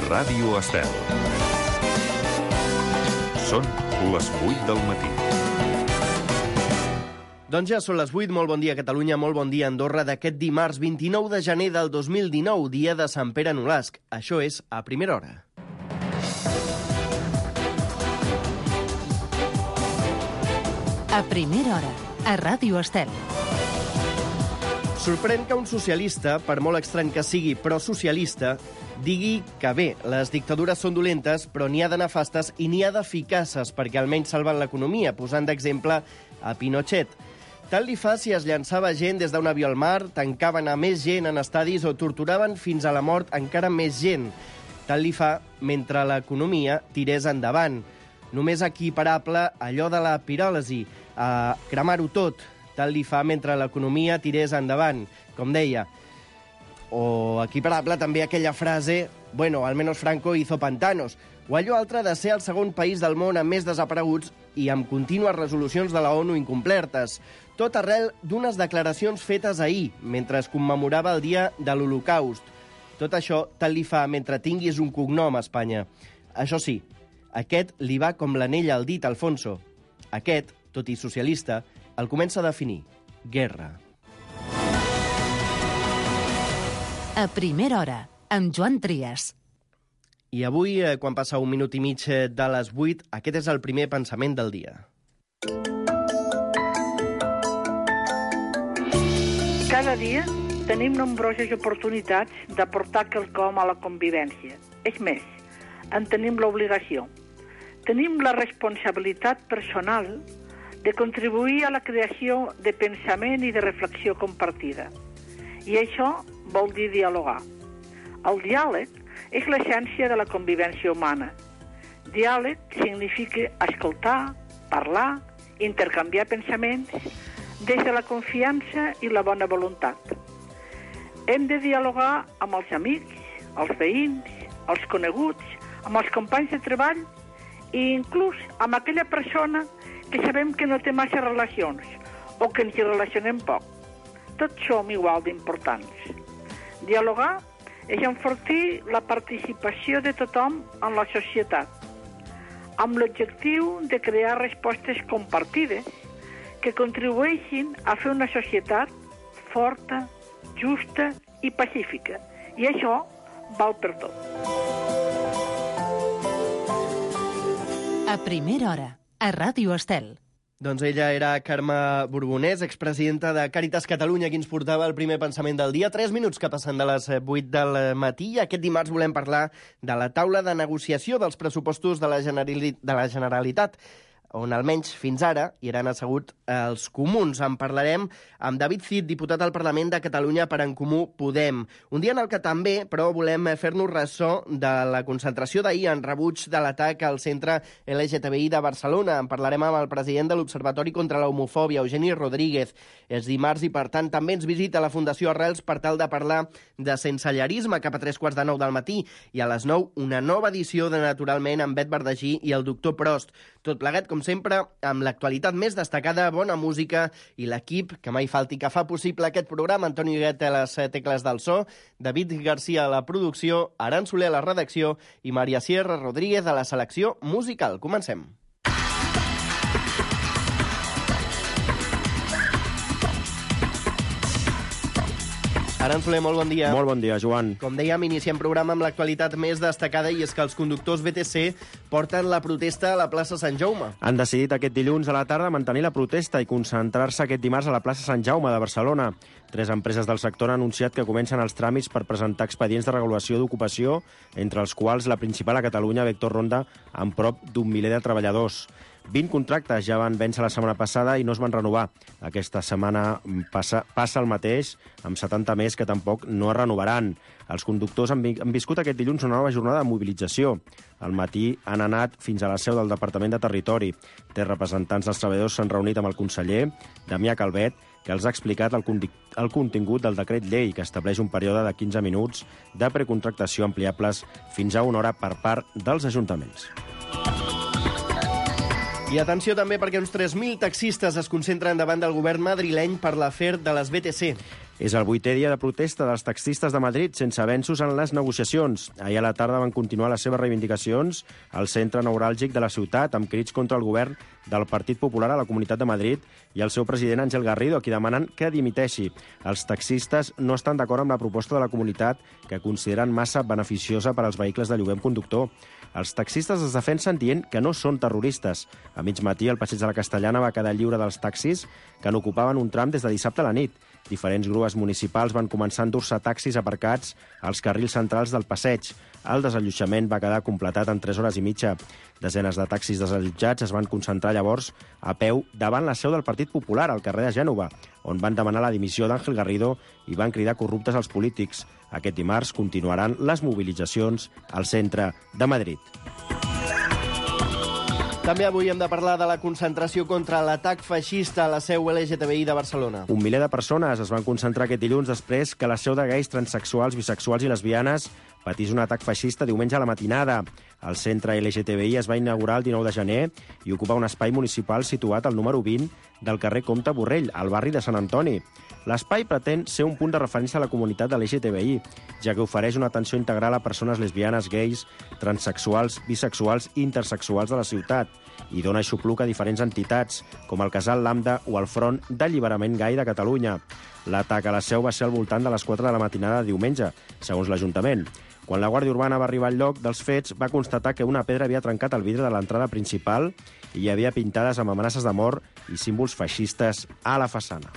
Ràdio Estel. Són les 8 del matí. Doncs ja són les 8, molt bon dia Catalunya, molt bon dia Andorra, d'aquest dimarts 29 de gener del 2019, dia de Sant Pere Nolasc. Això és A Primera Hora. A Primera Hora, a Ràdio Estel. Sorprèn que un socialista, per molt estrany que sigui, però socialista, digui que bé, les dictadures són dolentes, però n'hi ha de nefastes i n'hi ha d'eficaces perquè almenys salven l'economia, posant d'exemple a Pinochet. Tant li fa si es llançava gent des d'un avió al mar, tancaven a més gent en estadis o torturaven fins a la mort encara més gent. Tant li fa mentre l'economia tirés endavant. Només equiparable allò de la piròlisi, a cremar-ho tot. Tant li fa mentre l'economia tirés endavant, com deia. O equiparable també aquella frase, bueno, al menos Franco hizo pantanos, o allò altre de ser el segon país del món amb més desapareguts i amb contínues resolucions de la ONU incomplertes. Tot arrel d'unes declaracions fetes ahir, mentre es commemorava el dia de l'Holocaust. Tot això tant li fa mentre tinguis un cognom a Espanya. Això sí, aquest li va com l'anell al dit, Alfonso. Aquest, tot i socialista, el comença a definir. Guerra. A Primera Hora, amb Joan Trias. I avui, quan passa un minut i mig de les 8, aquest és el primer pensament del dia. Cada dia tenim nombroses oportunitats d'aportar quelcom a la convivència. És més, en tenim l'obligació. Tenim la responsabilitat personal de contribuir a la creació de pensament i de reflexió compartida. I això vol dir dialogar. El diàleg és l'essència de la convivència humana. Diàleg significa escoltar, parlar, intercanviar pensaments des de la confiança i la bona voluntat. Hem de dialogar amb els amics, els veïns, els coneguts, amb els companys de treball i inclús amb aquella persona que sabem que no té massa relacions o que ens hi relacionem poc. Tots som igual d'importants. Dialogar és enfortir la participació de tothom en la societat, amb l'objectiu de crear respostes compartides que contribueixin a fer una societat forta, justa i pacífica. I això val per tot. A Primera Hora, a Ràdio Estel. Doncs ella era Carme Borbonès, expresidenta de Càritas Catalunya, qui ens portava el primer pensament del dia. 3 minuts que passen de les 8 del matí. I aquest dimarts volem parlar de la taula de negociació dels pressupostos de la Generalitat, on almenys fins ara hi eren asseguts els comuns. En parlarem amb David Cid, diputat al Parlament de Catalunya per En Comú Podem. Un dia en el que també, però, volem fer-nos ressò de la concentració d'ahir en rebuig de l'atac al centre LGTBI de Barcelona. En parlarem amb el president de l'Observatori contra la Homofòbia, Eugeni Rodríguez. És dimarts i, per tant, també ens visita la Fundació Arrels per tal de parlar de sensellarisme cap a 3:45 del matí. I a les 9, una nova edició de Naturalment amb Bet Verdagí i el doctor Prost. Tot plegat, com sempre, amb l'actualitat més destacada, bona música i l'equip que mai falti que fa possible aquest programa. Antoni Huguet a les tecles del so, David Garcia a la producció, Aran Soler a la redacció i Maria Sierra Rodríguez a la selecció musical. Comencem. Aran Soler, molt bon dia. Molt bon dia, Joan. Com dèiem, iniciem programa amb l'actualitat més destacada i és que els conductors BTC porten la protesta a la plaça Sant Jaume. Han decidit aquest dilluns a la tarda mantenir la protesta i concentrar-se aquest dimarts a la plaça Sant Jaume de Barcelona. 3 empreses del sector han anunciat que comencen els tràmits per presentar expedients de regulació d'ocupació, entre els quals la principal a Catalunya, Vector Ronda, amb prop d'1 miler de treballadors. 20 contractes ja van vèncer la setmana passada i no es van renovar. Aquesta setmana passa el mateix, amb 70 més que tampoc no es renovaran. Els conductors han viscut aquest dilluns una nova jornada de mobilització. Al matí han anat fins a la seu del Departament de Territori. 3 representants dels treballadors s'han reunit amb el conseller, Damià Calvet, que els ha explicat el contingut del decret llei, que estableix un període de 15 minuts de precontractació ampliables fins a 1 hora per part dels ajuntaments. I atenció també perquè uns 3.000 taxistes es concentren davant del govern madrileny per l'afer de les BTC. És el 8è dia de protesta dels taxistes de Madrid sense avenços en les negociacions. Ahir a la tarda van continuar les seves reivindicacions al centre neuràlgic de la ciutat amb crits contra el govern del Partit Popular a la Comunitat de Madrid i el seu president Ángel Garrido, a qui demanen que dimiteixi. Els taxistes no estan d'acord amb la proposta de la comunitat, que consideren massa beneficiosa per als vehicles de lloguer amb conductor. Els taxistes es defensen dient que no són terroristes. A mig matí, el passeig de la Castellana va quedar lliure dels taxis que n'ocupaven un tram des de dissabte a la nit. Diferents grues municipals van començar a endur-se taxis aparcats als carrils centrals del passeig. El desallotjament va quedar completat en 3 hores i mitja. Desenes de taxis desallotjats es van concentrar llavors a peu davant la seu del Partit Popular, al carrer de Gènova, on van demanar la dimissió d'Ángel Garrido i van cridar corruptes als polítics. Aquest dimarts continuaran les mobilitzacions al centre de Madrid. També avui hem de parlar de la concentració contra l'atac feixista a la seu LGTBI de Barcelona. Un miler de persones es van concentrar aquest dilluns després que la seu de gais, transexuals, bisexuals i lesbianes patís un atac feixista diumenge a la matinada. El centre LGTBI es va inaugurar el 19 de gener i ocupa un espai municipal situat al número 20 del carrer Comte Borrell, al barri de Sant Antoni. L'espai pretén ser un punt de referència a la comunitat de l'LGTBI, ja que ofereix una atenció integral a persones lesbianes, gais, transexuals, bisexuals i intersexuals de la ciutat i dona aixopluc a diferents entitats, com el Casal Lambda o el Front d'Alliberament Gai de Catalunya. L'atac a la seu va ser al voltant de les 4 de la matinada de diumenge, segons l'Ajuntament. Quan la Guàrdia Urbana va arribar al lloc dels fets, va constatar que una pedra havia trencat el vidre de l'entrada principal i hi havia pintades amb amenaces de mort i símbols feixistes a la façana.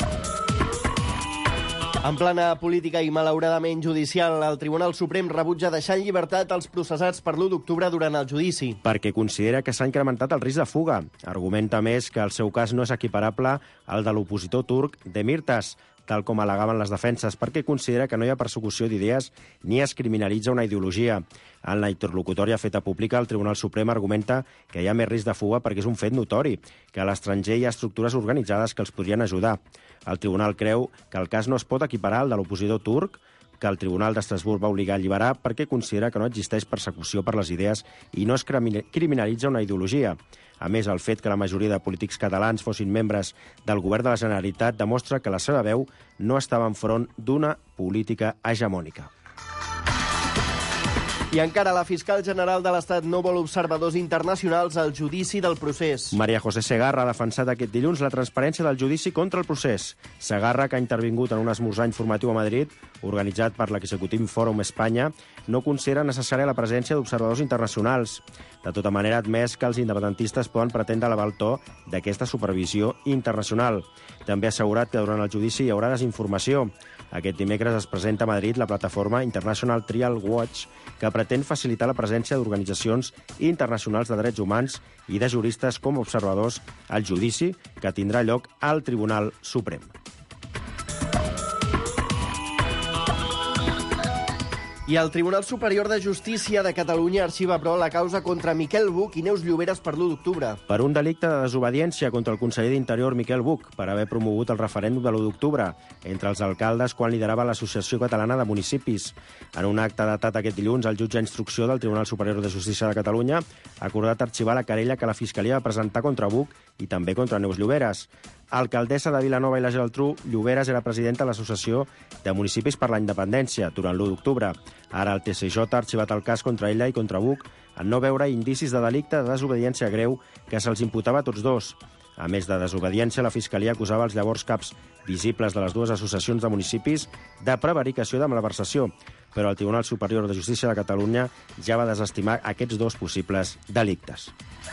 En plana política i malauradament judicial, el Tribunal Suprem rebutja deixar en llibertat els processats per l'1 d'octubre durant el judici. Perquè considera que s'ha incrementat el risc de fuga. Argumenta més que el seu cas no és equiparable al de l'opositor turc Demirtas, tal com al·legaven les defenses, perquè considera que no hi ha persecució d'idees ni es criminalitza una ideologia. En la interlocutòria feta pública, el Tribunal Suprem argumenta que hi ha més risc de fuga perquè és un fet notori, que a l'estranger hi ha estructures organitzades que els podrien ajudar. El Tribunal creu que el cas no es pot equiparar al de l'opositor turc, que el Tribunal d'Estrasburg va obligar a alliberar perquè considera que no existeix persecució per les idees i no es criminalitza una ideologia. A més, el fet que la majoria de polítics catalans fossin membres del govern de la Generalitat demostra que la seva veu no estava enfront d'una política hegemònica. I encara la fiscal general de l'Estat no vol observadors internacionals al judici del procés. María José Segarra ha defensat aquest dilluns la transparència del judici contra el procés. Segarra, que ha intervingut en un esmorzar informatiu a Madrid, organitzat per l'Executiu Fòrum Espanya, no considera necessària la presència d'observadors internacionals. De tota manera, ha admès que els independentistes poden pretendre elevar el to d'aquesta supervisió internacional. També ha assegurat que durant el judici hi haurà desinformació. Aquest dimecres es presenta a Madrid la plataforma International Trial Watch, que pretén facilitar la presència d'organitzacions internacionals de drets humans i de juristes com a observadors al judici que tindrà lloc al Tribunal Suprem. I el Tribunal Superior de Justícia de Catalunya arxiva, però, la causa contra Miquel Buch i Neus Lloberes per l'1 d'octubre. Per un delicte de desobediència contra el conseller d'Interior Miquel Buch per haver promogut el referèndum de l'1 d'octubre entre els alcaldes quan liderava l'Associació Catalana de Municipis. En un acte datat aquest dilluns, el jutge d'instrucció del Tribunal Superior de Justícia de Catalunya ha acordat arxivar la querella que la Fiscalia va presentar contra Buch i també contra Neus Lloberes. Alcaldessa de Vilanova i la Geltrú, Lloberes era presidenta de l'Associació de Municipis per la Independència durant l'1 d'octubre. Ara el TSJ ha arxivat el cas contra ella i contra Buch en no veure indicis de delicte de desobediència greu que se'ls imputava a tots dos. A més de desobediència, la Fiscalia acusava els llavors caps visibles de les dues associacions de municipis de prevaricació i de malversació, però el Tribunal Superior de Justícia de Catalunya ja va desestimar aquests dos possibles delictes.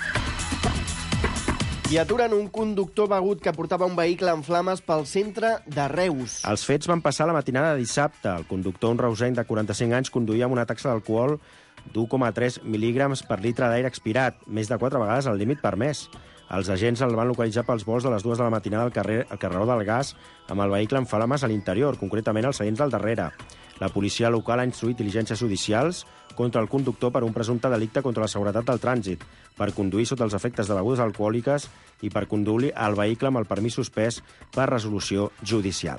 I aturen un conductor begut que portava un vehicle en flames pel centre de Reus. Els fets van passar la matinada de dissabte. El conductor, un reusenc de 45 anys, conduïa amb una taxa d'alcohol d'1,3 mil·lígrams per litre d'aire expirat, més de 4 vegades el límit permès. Els agents el van localitzar pels vols de les 2 de la matinada al carreró del Gas, amb el vehicle en flames a l'interior, concretament als seients del darrere. La policia local ha instruït diligències judicials contra el conductor per un presumpte delicte contra la seguretat del trànsit, per conduir sota els efectes de begudes alcohòliques i per conduir el vehicle amb el permís suspès per resolució judicial.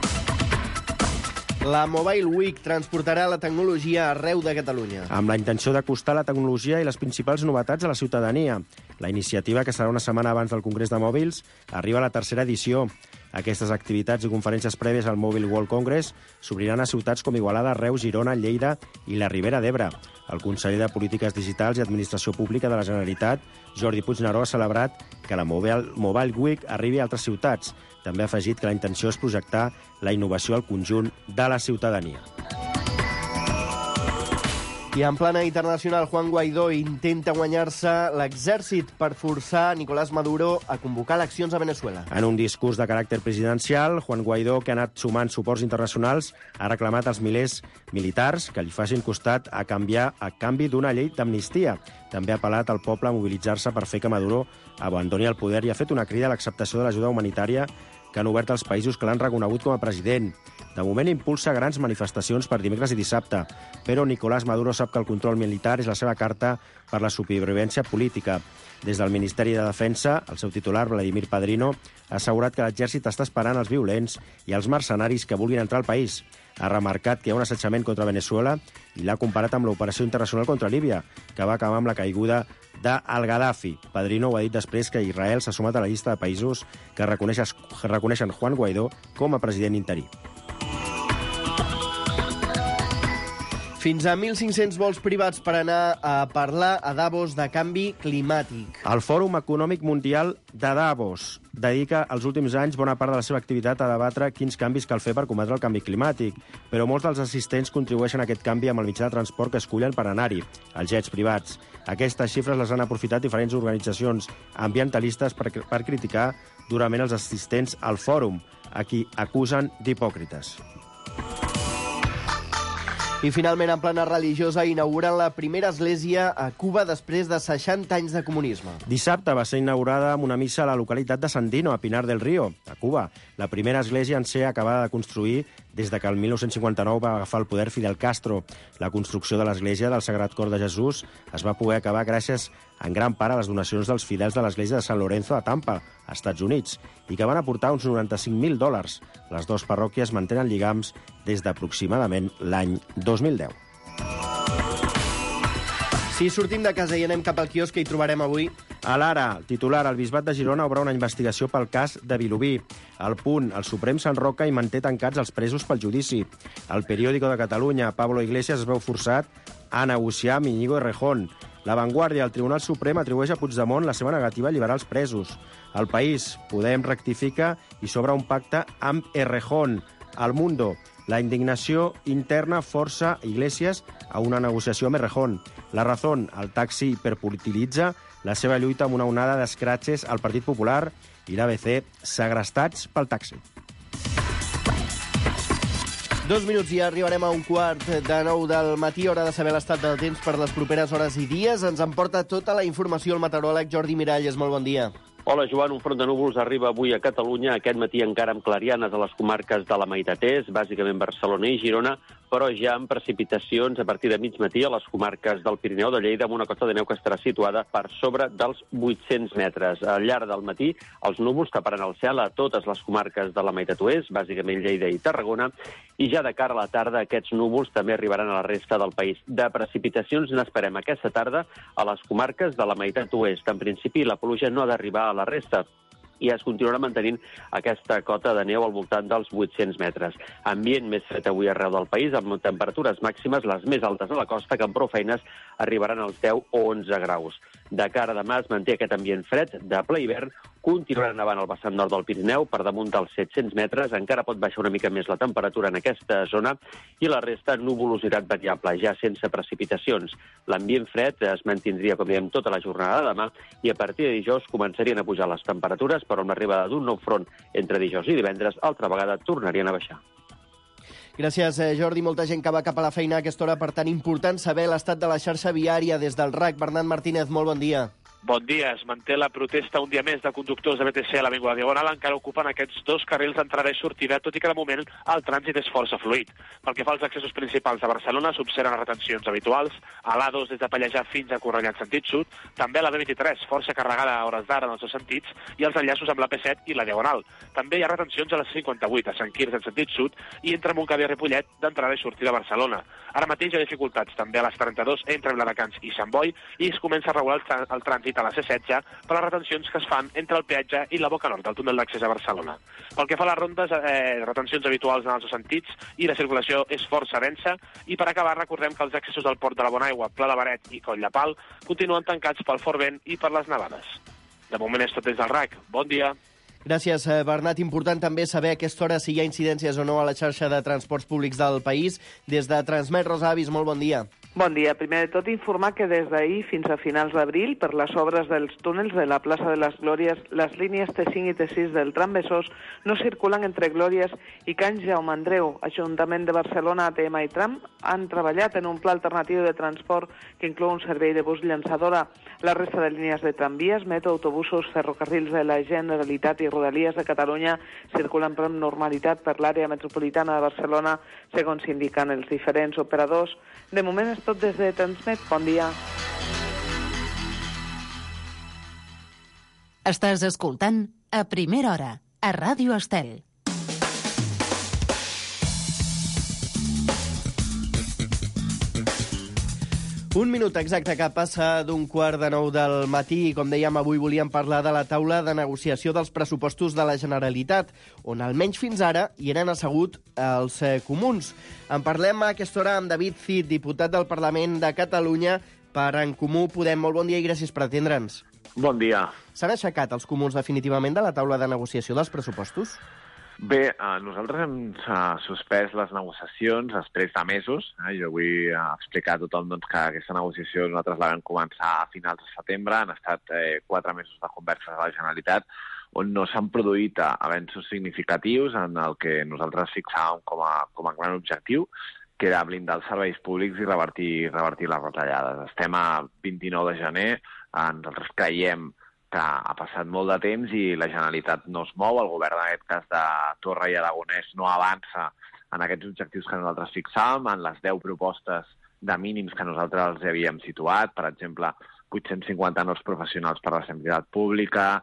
La Mobile Week transportarà la tecnologia arreu de Catalunya. Amb la intenció d'acostar la tecnologia i les principals novetats a la ciutadania. La iniciativa, que serà una setmana abans del Congrés de Mòbils, arriba a la 3a edició. Aquestes activitats i conferències prèvies al Mobile World Congress s'obriran a ciutats com Igualada, Reus, Girona, Lleida i la Ribera d'Ebre. El conseller de Polítiques Digitals i Administració Pública de la Generalitat, Jordi Puigneró, ha celebrat que la Mobile Week arribi a altres ciutats. També ha afegit que la intenció és projectar la innovació al conjunt de la ciutadania. I en plana internacional, Juan Guaidó intenta guanyar-se l'exèrcit per forçar Nicolás Maduro a convocar eleccions a Venezuela. En un discurs de caràcter presidencial, Juan Guaidó, que ha anat sumant suports internacionals, ha reclamat als milers militars que li facin costat a canvi d'una llei d'amnistia. També ha apel·lat al poble a mobilitzar-se per fer que Maduro abandoni el poder i ha fet una crida a l'acceptació de l'ajuda humanitària que han obert els països que l'han reconegut com a president. De moment impulsa grans manifestacions per dimecres i dissabte, però Nicolás Maduro sap que el control militar és la seva carta per la supervivència política. Des del Ministeri de Defensa, el seu titular, Vladimir Padrino, ha assegurat que l'exèrcit està esperant els violents i els mercenaris que vulguin entrar al país. Ha remarcat que hi ha un assetjament contra Venezuela i l'ha comparat amb l'operació internacional contra Líbia, que va acabar amb la caiguda d'Al-Gaddafi. Padrino ho ha dit després que Israel s'ha sumat a la llista de països que reconeixen Juan Guaidó com a president interí. Fins a 1.500 vols privats per anar a parlar a Davos de canvi climàtic. El Fòrum Econòmic Mundial de Davos dedica els últims anys bona part de la seva activitat a debatre quins canvis cal fer per combatre el canvi climàtic, però molts dels assistents contribueixen a aquest canvi amb el mitjà de transport que escullen per anar-hi, els jets privats. Aquestes xifres les han aprofitat diferents organitzacions ambientalistes per criticar durament els assistents al fòrum, a qui acusen d'hipòcrites. I finalment, en plana religiosa, inauguren la primera església a Cuba després de 60 anys de comunisme. Dissabte va ser inaugurada amb una missa a la localitat de Sandino, a Pinar del Río, a Cuba. La primera església en ser acabada de construir des de que el 1959 va agafar el poder Fidel Castro. La construcció de l'església del Sagrat Cor de Jesús es va poder acabar gràcies en gran part a les donacions dels fidels de l'església de San Lorenzo a Tampa, als Estats Units, i que van aportar uns $95.000. Les dues parròquies mantenen lligams des d'aproximadament l'any 2010. Si sortim de casa i anem cap al quiosc, que hi trobarem avui? A l'Ara, titular, el Bisbat de Girona obre una investigació pel cas de Vilobí. Al Punt, el Suprem s'enroca i manté tancats els presos pel judici. Al Periódico de Catalunya, Pablo Iglesias es veu forçat a negociar amb Íñigo Errejón. La Vanguardia, el Tribunal Suprem atribueix a Puigdemont la seva negativa a alliberar els presos. El País, Podem rectifica i s'obre un pacte amb Errejón. El Mundo, la indignació interna força Iglesias a una negociació amb Errejón. La Razón, el taxi hiperpolititza la seva lluita amb una onada d'escratxes al Partit Popular i l'ABC, segrestats pel taxi. 2 minuts i arribarem a 8:45 del matí, hora de saber l'estat del temps per les properes hores i dies. Ens emporta tota la informació el meteoròleg Jordi Miralles. Molt bon dia. Hola, Joan. Un front de núvols arriba avui a Catalunya, aquest matí encara amb clarianes a les comarques de la meitat est, bàsicament Barcelona i Girona, però ja amb precipitacions a partir de mig matí a les comarques del Pirineu de Lleida, amb una cota de neu que estarà situada per sobre dels 800 metres. Al llarg del matí, els núvols taparan el cel a totes les comarques de la meitat oest, bàsicament Lleida i Tarragona, i ja de cara a la tarda aquests núvols també arribaran a la resta del país. De precipitacions n'esperem aquesta tarda a les comarques de la meitat oest. En principi, la pluja no ha d'arribar a la resta i es continuarà mantenint aquesta cota de neu al voltant dels 800 metres. Ambient més fred avui arreu del país, amb temperatures màximes les més altes a la costa, que amb prou feines arribaran als 10 o 11 graus. De cara a demà es manté aquest ambient fred de ple hivern, continuarà nevant al vessant nord del Pirineu, per damunt dels 700 metres, encara pot baixar una mica més la temperatura en aquesta zona, i la resta nuvolositat variable, ja sense precipitacions. L'ambient fred es mantindria, com diem, tota la jornada de demà, i a partir de dijous començarien a pujar les temperatures, però amb l'arribada d'un nou front entre dijous i divendres, altra vegada tornarien a baixar. Gràcies, Jordi. Molta gent que va cap a la feina a aquesta hora, per tant, important saber l'estat de la xarxa viària des del RAC. Bernat Martínez, molt bon dia. Bon dia. Es manté la protesta un dia més de conductors de BTC a l'Avinguda Diagonal. Encara ocupen aquests dos carrils d'entrada i sortida, tot i que de moment el trànsit és força fluid. Pel que fa als accessos principals de Barcelona, s'observen retencions habituals, a l'A2 des de Pallejà fins a Cornellà en sentit sud, també a la B23, força carregada a hores d'ara en els dos sentits, i els enllaços amb la P7 i la Diagonal. També hi ha retencions a la C58, a Sant Quirze en sentit sud, i entre Montcada i Ripollet, d'entrada i sortida a Barcelona. Ara mateix hi ha dificultats també a les 32 entre Viladecans i Sant Boi, i es comença a regular el trànsit sentit a la C16 per les retencions que es fan entre el peatge i la boca nord del túnel d'accés a Barcelona. Pel que fa a les rondes, retencions habituals en els dos sentits i la circulació és força densa. I per acabar, recordem que els accessos al port de la Bonaigua, Pla de Baret i Coll de Pal continuen tancats pel fort vent i per les nevades. De moment és tot des del RAC. Bon dia. Gràcies, Bernat. Important també saber a aquesta hora si hi ha incidències o no a la xarxa de transports públics del país. Des de Transmet, Rosa Avis, molt bon dia. Bon dia. Primer de tot, informar que des d'ahir fins a finals d'abril, per les obres dels túnels de la plaça de les Glòries, les línies T5 i T6 del tram Besòs no circulen entre Glòries i Can Jaume Andreu. Ajuntament de Barcelona, ATM i Tram han treballat en un pla alternatiu de transport que inclou un servei de bus llançadora. La resta de línies de tramvies, metro, autobusos, ferrocarrils de la Generalitat i Rodalies de Catalunya circulen amb normalitat per l'àrea metropolitana de Barcelona, segons indiquen els diferents operadors. De moment és tot des de Transmet. Bon dia. Estàs escoltant A Primera Hora, a Ràdio Estel. Un minut exacte que passa d'un 8:45 del matí i, com dèiem, avui volíem parlar de la taula de negociació dels pressupostos de la Generalitat, on almenys fins ara hi eren assegut els comuns. En parlem a aquesta hora amb David Cid, diputat del Parlament de Catalunya per En Comú Podem. Molt bon dia i gràcies per atendre'ns. Bon dia. S'han aixecat els comuns definitivament de la taula de negociació dels pressupostos? Bé, nosaltres hem suspès les negociacions després de mesos. Jo vull explicar a tothom que aquesta negociació nosaltres la vam començar a finals de setembre. Han estat 4 mesos de converses a la Generalitat on no s'han produït avenços significatius en el que nosaltres fixàvem com a gran objectiu, que era blindar els serveis públics i revertir les retallades. Estem a 29 de gener, nosaltres creiem que ha passat molt de temps i la Generalitat no es mou, el govern en aquest cas de Torra i Aragonès no avança en aquests objectius que nosaltres fixàvem, en les 10 propostes de mínims que nosaltres els havíem situat, per exemple, 850 nous professionals per a la sanitat pública,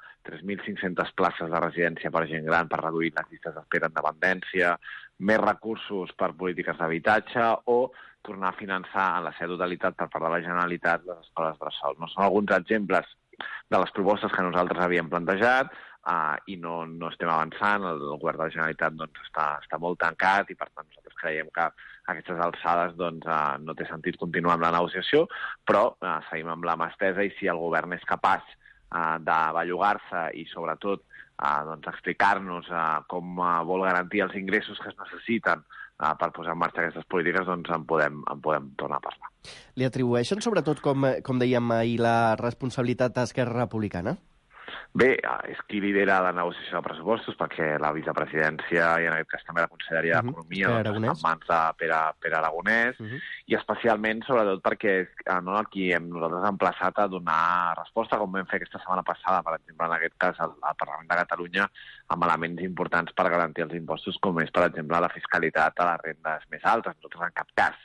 3.500 places de residència per gent gran per reduir les llistes d'espera en dependència, més recursos per polítiques d'habitatge o tornar a finançar en la seva totalitat per part de la Generalitat les escoles bressol. No són alguns exemples de les propostes que nosaltres havíem plantejat i no estem avançant. El govern de la Generalitat està molt tancat i, per tant, nosaltres creiem que a aquestes alçades no té sentit continuar amb la negociació, però seguim amb la mà estesa i si el govern és capaç de bellugar-se i, sobretot, explicar-nos com vol garantir els ingressos que es necessiten per posar en marxa aquestes polítiques, en podem tornar a parlar. Li atribueixen, sobretot, com dèiem ahir, la responsabilitat a Esquerra Republicana? Bé, és qui lidera la negociació de pressupostos, perquè la vicepresidència i en aquest cas també la Conselleria d'Economia està en mans de Pere Aragonès, i especialment, sobretot, perquè és qui nosaltres hem emplaçat a donar resposta, com vam fer aquesta setmana passada, per exemple, en aquest cas, al Parlament de Catalunya, amb elements importants per garantir els impostos, com és, per exemple, la fiscalitat a les rendes més altes. Nosaltres, en cap cas,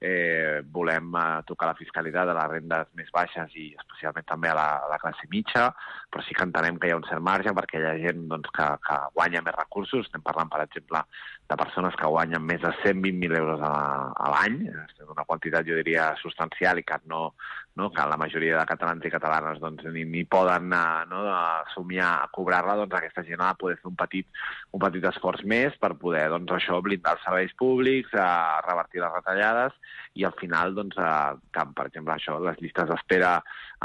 volem tocar la fiscalitat a les rendes més baixes i especialment també a la classe mitja, però sí que entenem que hi ha un cert marge perquè hi ha gent que guanya més recursos. Estem parlant, per exemple, de persones que guanyen més de 120.000 euros a l'any, una quantitat, jo diria, substancial i que que la majoria de catalans i catalanes ni poden somiar a cobrar-la, aquesta gent ha de poder fer un petit esforç més per poder això blindar els serveis públics, revertir les retallades i al final, que, per exemple, les llistes d'espera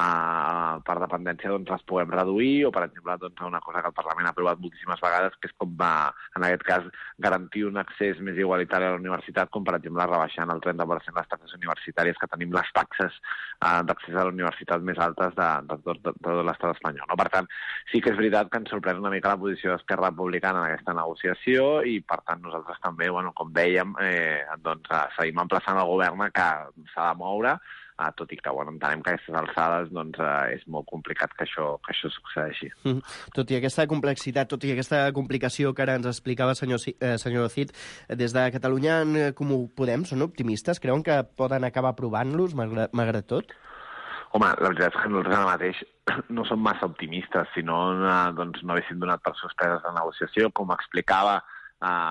per dependència les puguem reduir o, per exemple, una cosa que el Parlament ha aprovat moltíssimes vegades, que és com, en aquest cas, garantir un accés més igualitari a la universitat, com, per exemple, rebaixant el 30% les taxes universitàries, que tenim les taxes d'accés a la universitat més altes de tot l'estat espanyol. Per tant, sí que és veritat que ens sorprèn una mica la posició d'Esquerra Republicana en aquesta negociació i, per tant, nosaltres també, com dèiem, seguim emplaçant el govern que s'ha de moure, tot i que entenem que a aquestes alçades és molt complicat que això succeeixi. Tot i aquesta complexitat, tot i aquesta complicació que ara ens explicava, senyor Cid, des de Catalunya en Comú Podem són optimistes? Creuen que poden acabar aprovant-los, malgrat tot? Home, la veritat és que nosaltres ara mateix no som massa optimistes, si no no haguéssim donat per suspeses la negociació. Com explicava,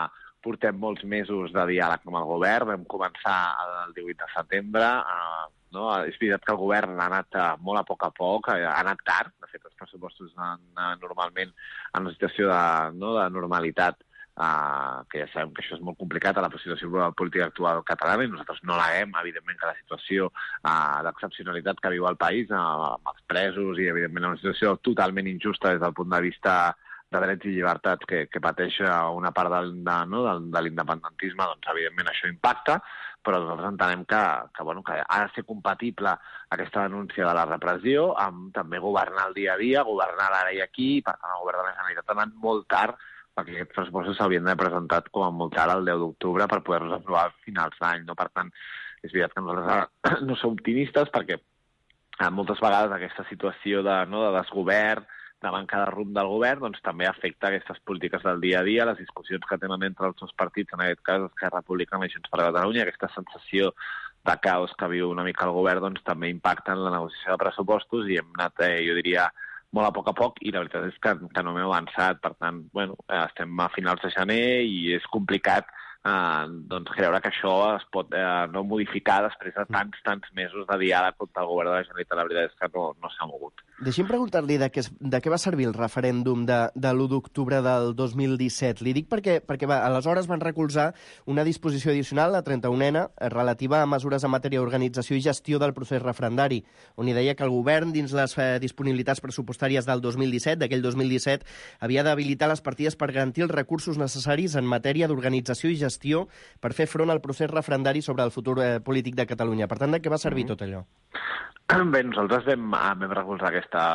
portem molts mesos de diàleg amb el govern, vam començar el 18 de setembre, És veritat que el govern ha anat molt a poc, ha anat tard. De fet, els pressupostos normalment en una situació de normalitat, que ja sabem que això és molt complicat a la situació política actual catalana, i nosaltres no l'haguem, evidentment, que la situació d'excepcionalitat que viu el país, amb els presos i, evidentment, una situació totalment injusta des del punt de vista de drets i llibertats que pateix una part de l'independentisme, doncs, evidentment, això impacta, però nosaltres entenem que ha de ser compatible aquesta denúncia de la repressió amb també governar el dia a dia, governar l'ara i aquí, i, per tant, el govern de la Generalitat ha anat molt tard, perquè aquests pressupostos s'haurien d'haver presentat com a molt tard el 10 d'octubre per poder-los aprovar a finals d'any. Per tant, és veritat que nosaltres no som optimistes, perquè moltes vegades aquesta situació de desgovern, de manca de rumb del govern, doncs també afecta aquestes polítiques del dia a dia, les discussions que tenen entre els dos partits, en aquest cas Esquerra Republicana i Junts per Catalunya, aquesta sensació de caos que viu una mica el govern, doncs també impacta en la negociació de pressupostos, i hem anat, jo diria, molt a poc, i la veritat és que no hem avançat. Per tant, estem a finals de gener i és complicat creure que això es pot no modificar després de tants mesos de diàleg contra el govern de la Generalitat. La veritat és que no s'ha mogut. Deixi'm preguntar-li de què va servir el referèndum de l'1 d'octubre del 2017. Li dic perquè aleshores van recolzar una disposició addicional, la 31ena, relativa a mesures en matèria d'organització i gestió del procés referendari, on hi deia que el govern, dins les disponibilitats pressupostàries del 2017, d'aquell 2017, havia d'habilitar les partides per garantir els recursos necessaris en matèria d'organització i gestió per fer front al procés referendari sobre el futur polític de Catalunya. Per tant, de què va servir tot allò? Bé, nosaltres vam recolzar aquesta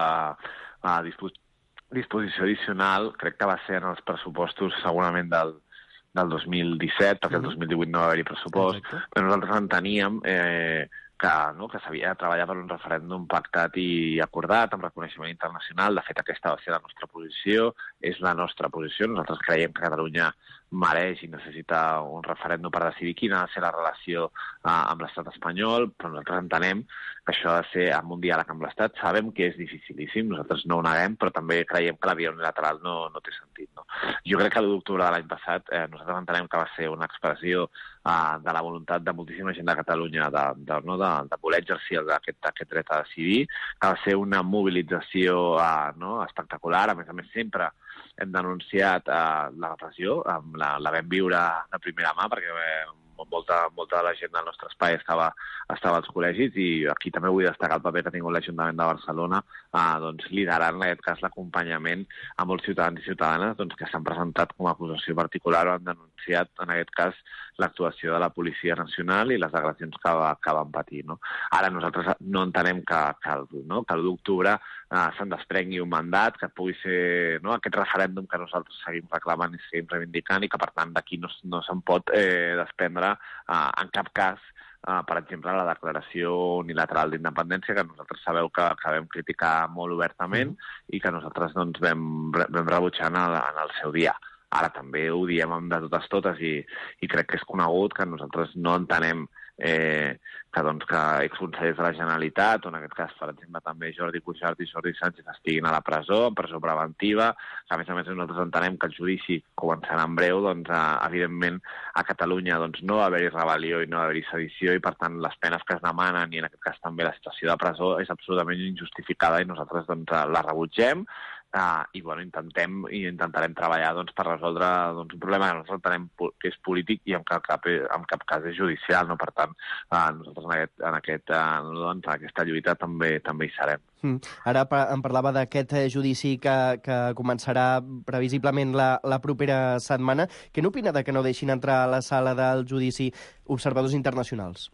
disposició addicional, crec que va ser en els pressupostos segurament del 2017, perquè el 2018 no va haver-hi pressupost, però nosaltres enteníem que s'havia de treballar per un referèndum pactat i acordat amb reconeixement internacional. De fet, aquesta va ser la nostra posició, és la nostra posició. Nosaltres creiem que Catalunya mereix i necessita un referèndum per decidir quina ha de ser la relació amb l'estat espanyol, però nosaltres entenem que això ha de ser amb un diàleg amb l'estat. Sabem que és dificilíssim, nosaltres no ho neguem, però també creiem que la via unilateral no té sentit. Jo crec que l'1 d'octubre de l'any passat nosaltres entenem que va ser una expressió de la voluntat de moltíssima gent de Catalunya de voler exercir aquest dret a decidir, que va ser una mobilització espectacular. A més, sempre hem denunciat la repressió, la vam viure de primera mà, perquè molta de la gent del nostre espai estava als col·legis, i aquí també vull destacar el paper que ha tingut l'Ajuntament de Barcelona liderant en aquest cas l'acompanyament a molts ciutadans i ciutadanes que s'han presentat com a acusació particular o han denunciat en aquest cas l'actuació de la Policia Nacional i les agressions que van patir. Ara nosaltres no entenem que l'1 d'octubre se'n desprengui un mandat, que pugui ser aquest referèndum que nosaltres seguim reclamant i seguim reivindicant, i que per tant d'aquí no se'n pot desprendre en cap cas, per exemple, la declaració unilateral d'independència, que nosaltres sabeu que vam criticar molt obertament i que nosaltres vam rebutjar en el seu dia. Ara també ho diem de totes i crec que és conegut que nosaltres no entenem que exconsellers de la Generalitat, o en aquest cas, per exemple, també Jordi Cuixart i Jordi Sánchez estiguin a la presó, en presó preventiva, que a més nosaltres entenem que el judici començarà en breu, evidentment a Catalunya no va haver-hi rebel·lió i no va haver-hi sedició, i per tant les penes que es demanen, i en aquest cas també la situació de presó, és absolutament injustificada i nosaltres la rebutgem. I intentarem treballar per resoldre un problema que nosaltres entenem que és polític i en cap cas és judicial. Per tant, nosaltres en aquesta lluita també hi serem. Ara em parlava d'aquest judici que començarà previsiblement la propera setmana. Què n'opina de que no deixin entrar a la sala del judici observadors internacionals?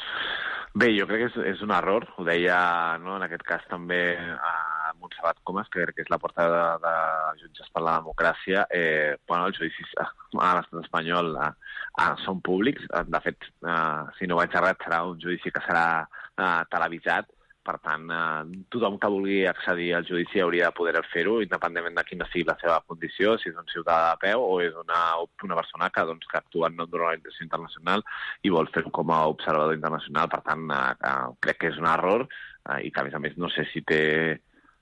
Bé, jo crec que és un error. Ho deia, en aquest cas, també Montserrat Comas, que crec que és la portaveu de Jutges per la Democràcia. Els judicis a l'estat espanyol són públics. De fet, si no vaig errat, serà un judici que serà televisat. Per tant, tothom que vulgui accedir al judici hauria de poder fer-ho, independentment de quina sigui la seva condició, si és un ciutadà de peu o és una persona que actua en nom d'una organització internacional i vol fer-ho com a observador internacional. Per tant, crec que és un error i que, a més, no sé si té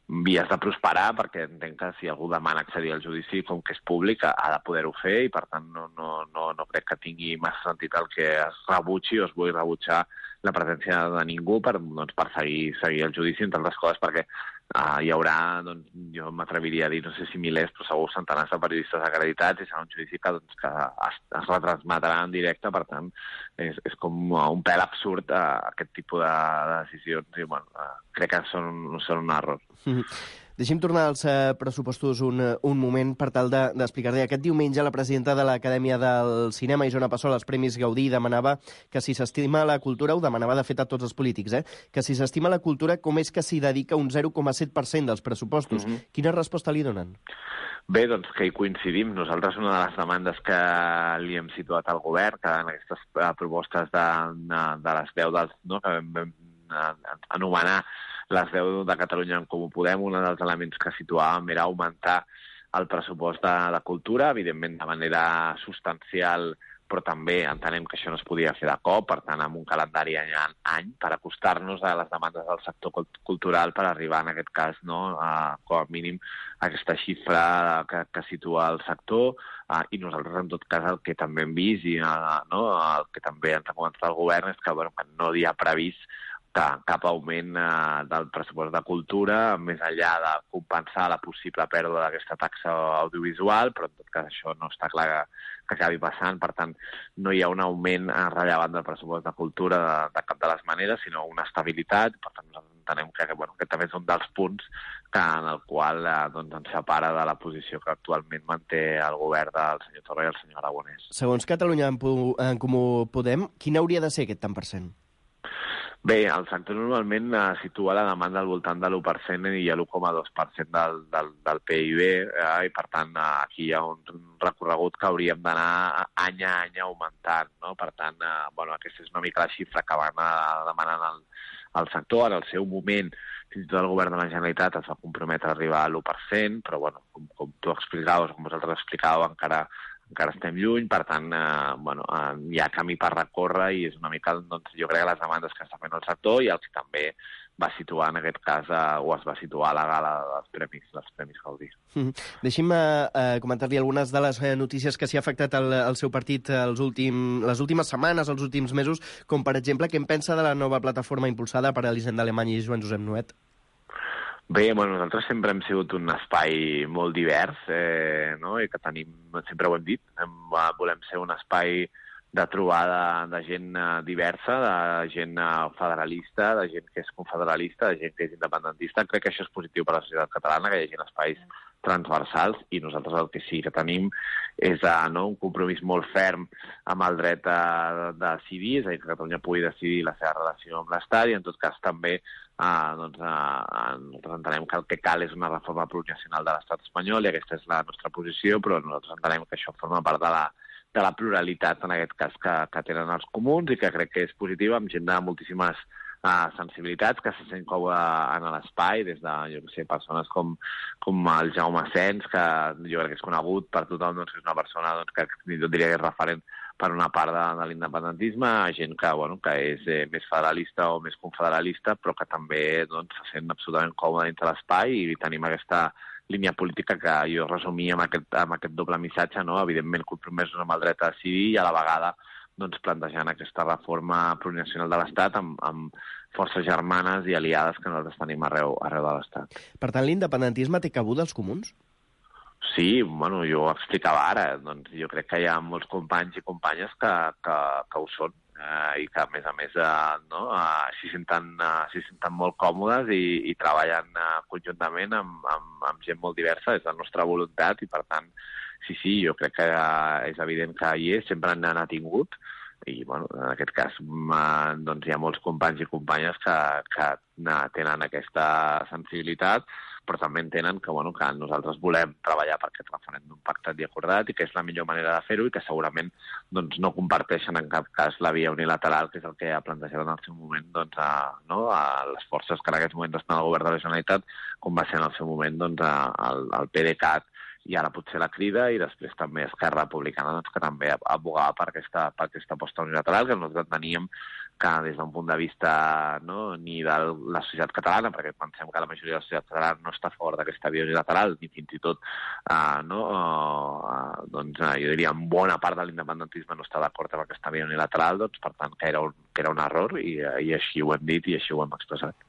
vies de prosperar, perquè entenc que si algú demana accedir al judici, com que és públic, ha de poder-ho fer, i per tant no crec que tingui massa sentit el que es rebutgi o es vulgui rebutjar la presència de ningú per seguir el judici, entre altres coses, perquè hi haurà, jo m'atreviria a dir, no sé si milers, però segur centenars de periodistes acreditats, i serà un judici que es retransmetrà en directe, per tant, és com un pèl absurd aquest tipus de decisions, i crec que són un error. Deixi'm tornar als pressupostos un moment per tal d'explicar-li. Aquest diumenge la presidenta de l'Acadèmia del Cinema, Isona Passol, als Premis Gaudí, demanava que si s'estima la cultura, ho demanava de fet a tots els polítics, que si s'estima la cultura, com és que s'hi dedica un 0,7% dels pressupostos? Quina resposta li donen? Bé, doncs que hi coincidim. Nosaltres una de les demandes que li hem situat al govern, que en aquestes propostes de les 10 que vam anomenar les 10 de Catalunya en Comú Podem, un dels elements que situàvem era augmentar el pressupost de cultura, evidentment de manera substancial, però també entenem que això no es podia fer de cop, per tant, amb un calendari any, per acostar-nos a les demandes del sector cultural per arribar, en aquest cas, com a mínim, a aquesta xifra que situa el sector, i nosaltres, en tot cas, el que també hem vist i el que també ens ha comentat el govern és que no hi ha previst cap augment del pressupost de cultura, més enllà de compensar la possible pèrdua d'aquesta taxa audiovisual, però en tot cas això no està clar que acabi passant, per tant no hi ha un augment rellevant del pressupost de cultura de cap de les maneres, sinó una estabilitat, per tant nosaltres entenem que també és un dels punts en el qual ens separa de la posició que actualment manté el govern del senyor Torra i el senyor Aragonès. Segons Catalunya en Comú Podem, quin hauria de ser aquest tant per cent? Bé, el sector normalment situa la demanda al voltant de l'1% i a l'1,2% del PIB, i per tant aquí hi ha un recorregut que hauríem d'anar any a any augmentant, no? Per tant, aquesta és una mica la xifra que van demanant el sector. En el seu moment, fins i tot el govern de la Generalitat es va comprometre a arribar a l'1%, però com tu explicaves, com vosaltres explicàveu, encara estem lluny, per tant, hi ha camí per recórrer i és una mica, jo crec, les demandes que està fent el sector i el que també va situar, en aquest cas, o es va situar a la gala dels Premis Gaudí. Deixi'm comentar-li algunes de les notícies que s'hi ha afectat el seu partit les últimes setmanes, els últims mesos, com, per exemple, què en pensa de la nova plataforma impulsada per Elisenda Alemany i Joan Josep Nuet? Bé, nosaltres sempre hem sigut un espai molt divers, i que tenim, sempre ho hem dit, volem ser un espai de trobada de gent diversa, de gent federalista, de gent que és confederalista, de gent que és independentista. Crec que això és positiu per a la societat catalana, que hi hagi espais transversals, i nosaltres el que sí que tenim és un compromís molt ferm amb el dret a decidir, és a dir, que Catalunya pugui decidir la seva relació amb l'Estat, i en tot cas també nosaltres entenem que el que cal és una reforma plurinacional de l'Estat espanyol, i aquesta és la nostra posició, però nosaltres entenem que això forma part de la pluralitat, en aquest cas, que tenen els comuns, i que crec que és positiva, amb gent de moltíssimes sensibilitats, que se sent còmode en l'espai, des de, persones com el Jaume Sens, que jo crec que és conegut per tothom, que és una persona que jo diria que és referent per una part de l'independentisme, gent que és més federalista o més confederalista, però que també se sent absolutament còmode dintre l'espai, i tenim aquesta línia política que jo resumia amb aquest doble missatge, evidentment compromesos amb el dret a decidir i a la vegada plantejant aquesta reforma plurinacional de l'Estat amb forces germanes i aliades que nosaltres tenim arreu de l'Estat. Per tant, l'independentisme té cabuda als comuns? Sí, jo ho explicava ara. Jo crec que hi ha molts companys i companyes que ho són, i que, a més, s'hi senten molt còmodes i treballen conjuntament amb gent molt diversa. És la nostra voluntat i, per tant, sí, jo crec que és evident que hi és, sempre n'ha tingut, i en aquest cas hi ha molts companys i companyes que tenen aquesta sensibilitat, però també entenen que nosaltres volem treballar per aquest referèndum pactat i acordat, i que és la millor manera de fer-ho, i que segurament no comparteixen en cap cas la via unilateral, que és el que ha plantejat en el seu moment a les forces que en aquests moments estan al govern de la Generalitat, com va ser en el seu moment el PDeCAT, i ara potser la Crida, i després també Esquerra Republicana, que també abogava per aquesta aposta unilateral, que nosaltres teníem que des d'un punt de vista ni de la societat catalana, perquè pensem que la majoria de la societat catalana no està a favor d'aquesta via unilateral, ni fins i tot, jo diria, en bona part de l'independentisme no està d'acord amb aquesta via unilateral, doncs, per tant, que era un error, i així ho hem dit i així ho hem expressat.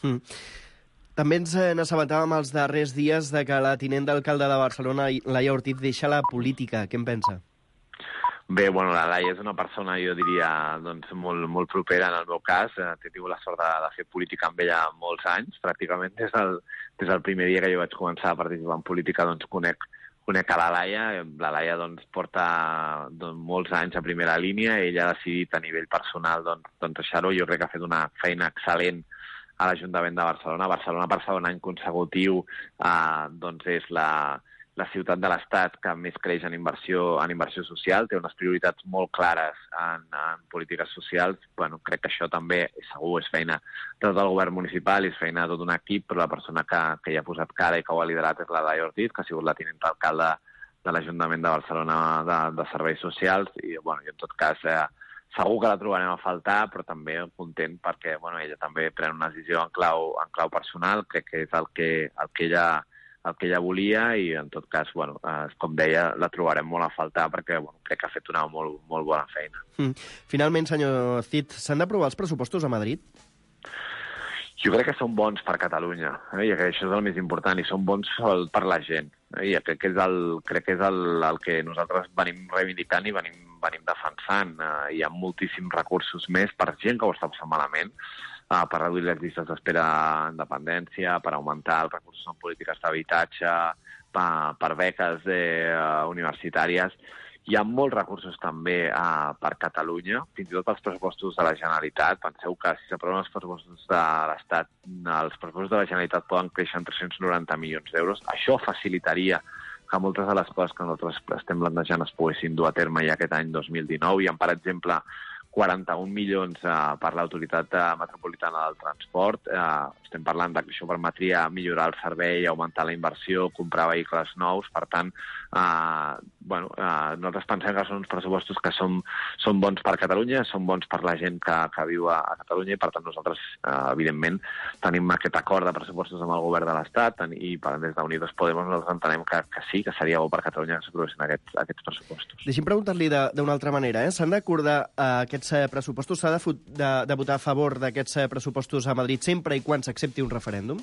També ens n'assabentàvem els darrers dies de que la tinent d'alcalde de Barcelona, Laia Ortiz, deixa la política. Què en pensa? Bé, la Laia és una persona, jo diria, molt propera en el meu cas. He tingut la sort de fer política amb ella molts anys, pràcticament des del primer dia que jo vaig començar a participar en política, conec a la Laia. La Laia porta molts anys a primera línia, ella ha decidit a nivell personal deixar-ho. Jo crec que ha fet una feina excel·lent a l'Ajuntament de Barcelona. Barcelona, per segon any consecutiu, és la ciutat de l'Estat que més creix en inversió social, té unes prioritats molt clares en polítiques socials. Crec que això també, segur, és feina de tot el govern municipal, és feina de tot un equip, però la persona que hi ha posat cara i que ho ha liderat és la Laia Ortiz, que ha sigut la tinent d'alcalde de l'Ajuntament de Barcelona de Serveis Socials, i en tot cas segur que la trobarem a faltar, però també content perquè ella també pren una decisió en clau personal. Crec que és el que ella volia, i en tot cas, com deia, la trobarem molt a faltar perquè crec que ha fet una molt bona feina. Finalment, senyor Cid, s'han d'aprovar els pressupostos a Madrid? Jo crec que són bons per Catalunya, i que això és el més important, i són bons per la gent. I crec que és el que nosaltres venim reivindicant i venim defensant. Hi ha moltíssims recursos més per gent que ho està passant malament, per reduir les llistes d'espera en dependència, per augmentar els recursos en polítiques d'habitatge, per beques universitàries. Hi ha molts recursos també per Catalunya, fins i tot els pressupostos de la Generalitat. Penseu que si s'aproven els pressupostos de l'Estat, els pressupostos de la Generalitat poden créixer en 390 milions d'euros. Això facilitaria que moltes de les coses que nosaltres estem plantejant es poguessin dur a terme ja aquest any 2019. Hi ha, per exemple, 41 milions per l'Autoritat Metropolitana del Transport. Estem parlant que això permetria millorar el servei, augmentar la inversió, comprar vehicles nous. Per tant, nosaltres pensem que són uns pressupostos que són bons per Catalunya, són bons per la gent que viu a Catalunya, i per tant nosaltres, evidentment, tenim aquest acord de pressupostos amb el govern de l'Estat, i des d'Unidos Podemos nosaltres entenem que sí, que seria bo per Catalunya que s'aprovessin aquests pressupostos. Deixi'm preguntar-li d'una altra manera. S'han d'acordar aquests pressupostos, s'ha de votar a favor d'aquests pressupostos a Madrid sempre i quan s'accepti un referèndum?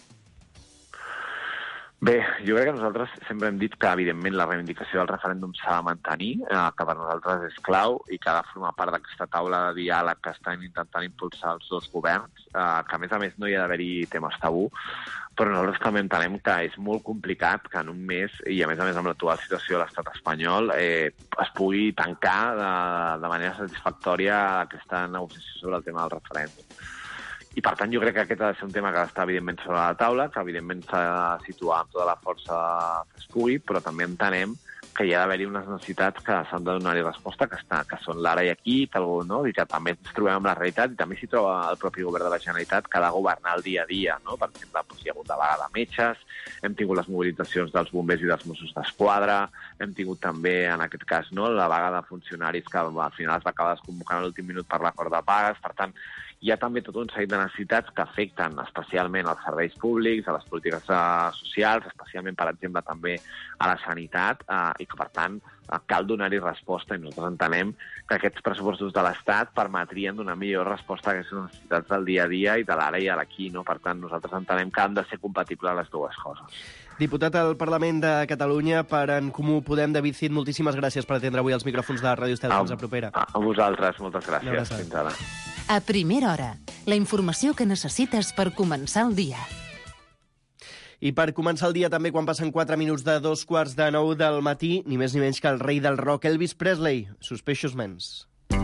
Bé, jo crec que nosaltres sempre hem dit que, evidentment, la reivindicació del referèndum s'ha de mantenir, que per nosaltres és clau i que ha de formar part d'aquesta taula de diàleg que estan intentant impulsar els dos governs, que, a més, no hi ha d'haver-hi temes tabú, però nosaltres també entenem que és molt complicat que en un mes, i a més amb l'actual situació de l'estat espanyol, es pugui tancar de manera satisfactòria aquesta negociació sobre el tema del referèndum. I, per tant, jo crec que aquest ha de ser un tema que ha d'estar, evidentment, sobre la taula, que, evidentment, s'ha de situar amb tota la força que es pugui, però també entenem que hi ha d'haver-hi unes necessitats que s'han de donar-hi resposta, que són l'ara i aquí, i que també ens trobem amb la realitat, i també s'hi troba el propi govern de la Generalitat, que ha de governar el dia a dia. Per exemple, hi ha hagut la vaga de metges, hem tingut les mobilitzacions dels bombers i dels Mossos d'Esquadra, hem tingut també, en aquest cas, la vaga de funcionaris que al final es va acabar desconvocant a l'últim minut per l'acord de pagues. Per tant, hi ha també tot un seguit de necessitats que afecten especialment als serveis públics, a les polítiques socials, especialment, per exemple, també a la sanitat, i que, per tant, cal donar-hi resposta, i nosaltres entenem que aquests pressupostos de l'Estat permetrien donar millor resposta a aquestes necessitats del dia a dia i de l'ara i a l'aquí. Per tant, nosaltres entenem que han de ser compatibles les dues coses. Diputat al Parlament de Catalunya per En Comú Podem, David Cid, moltíssimes gràcies per atendre avui els micròfons de Ràdio Estel. Fins a propera. A vosaltres, moltes gràcies. Fins ara. A primera hora, la informació que necessites per començar el dia. I per començar el dia també quan passen 4 minuts de 8:45 del matí, ni més ni menys que el rei del rock, Elvis Presley, Suspicious Minds.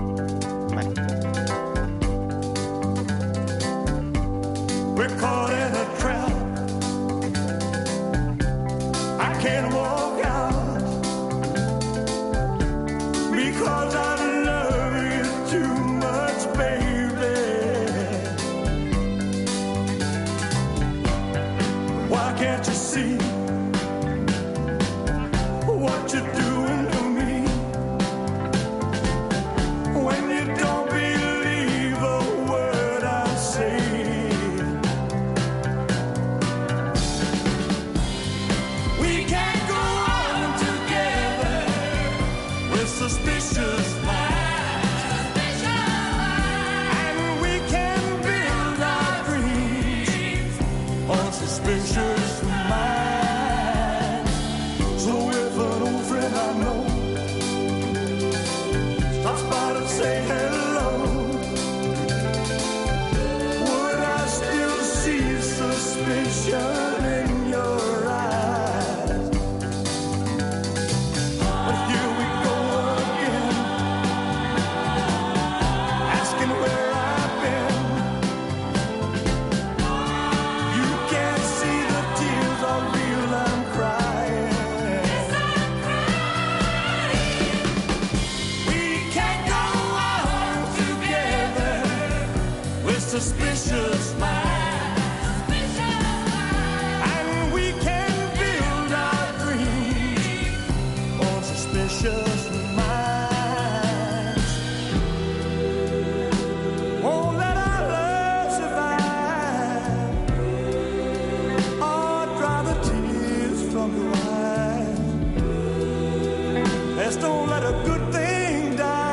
We're caught in a trap. I can't walk out because I love you too much, baby. Why can't you see what you're doing to me when you don't believe a suspicious mind. And we can build our dreams on suspicious minds. Won't let our love survive or dry the tears from your eyes. Let's don't let a good thing die.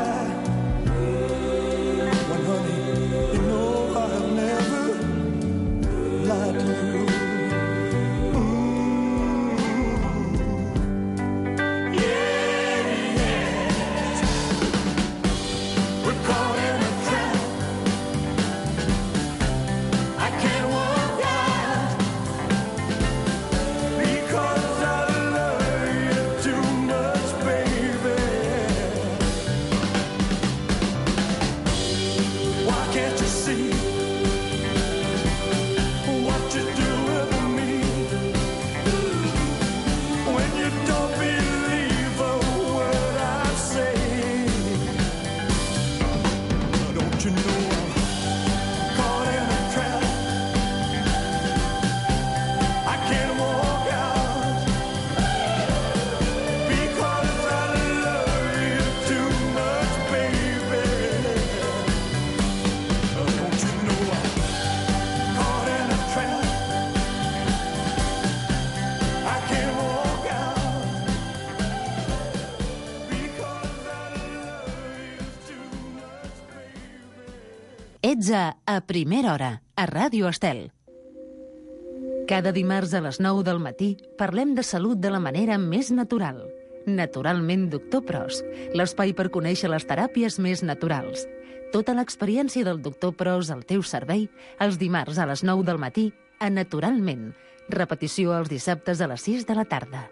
Ets a Primera Hora, a Ràdio Estel. Cada dimarts a les 9 del matí parlem de salut de la manera més natural. Naturalment, Doctor Pros, l'espai per conèixer les teràpies més naturals. Tota l'experiència del Doctor Pros al teu servei, els dimarts a les 9 del matí, a Naturalment. Repetició els dissabtes a les 6 de la tarda.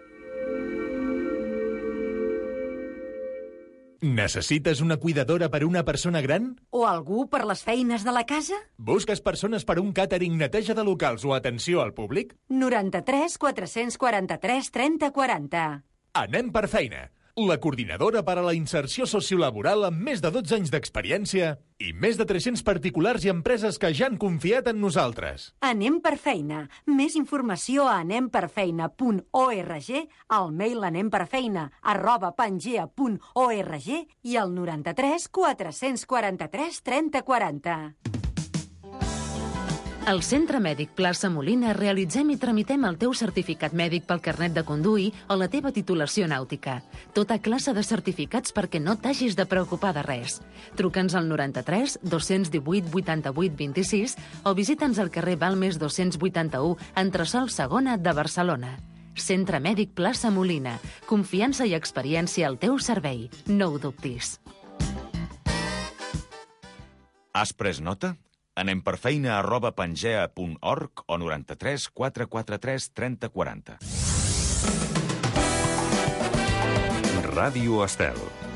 Necessites una cuidadora per a una persona gran? O algú per les feines de la casa? Busques persones per a un càtering, neteja de locals o atenció al públic? 93 443 30 40. Anem per feina. La coordinadora per a la inserció sociolaboral amb més de 12 anys d'experiència i més de 300 particulars i empreses que ja han confiat en nosaltres. Anem per feina. Més informació a anemperfeina.org, al mail anemperfeina@pangea.org i al 93 443 30 40. Al Centre Mèdic Plaça Molina realitzem i tramitem el teu certificat mèdic pel carnet de conduir o la teva titulació nàutica. Tota classe de certificats perquè no t'hagis de preocupar de res. Truca'ns al 93 218 88 26 o visita'ns al carrer Balmes 281, entresòl segona de Barcelona. Centre Mèdic Plaça Molina. Confiança i experiència al teu servei. No ho dubtis. Has pres nota? anemperfeina@pangea.org o 93 443 30 40. Ràdio Estel.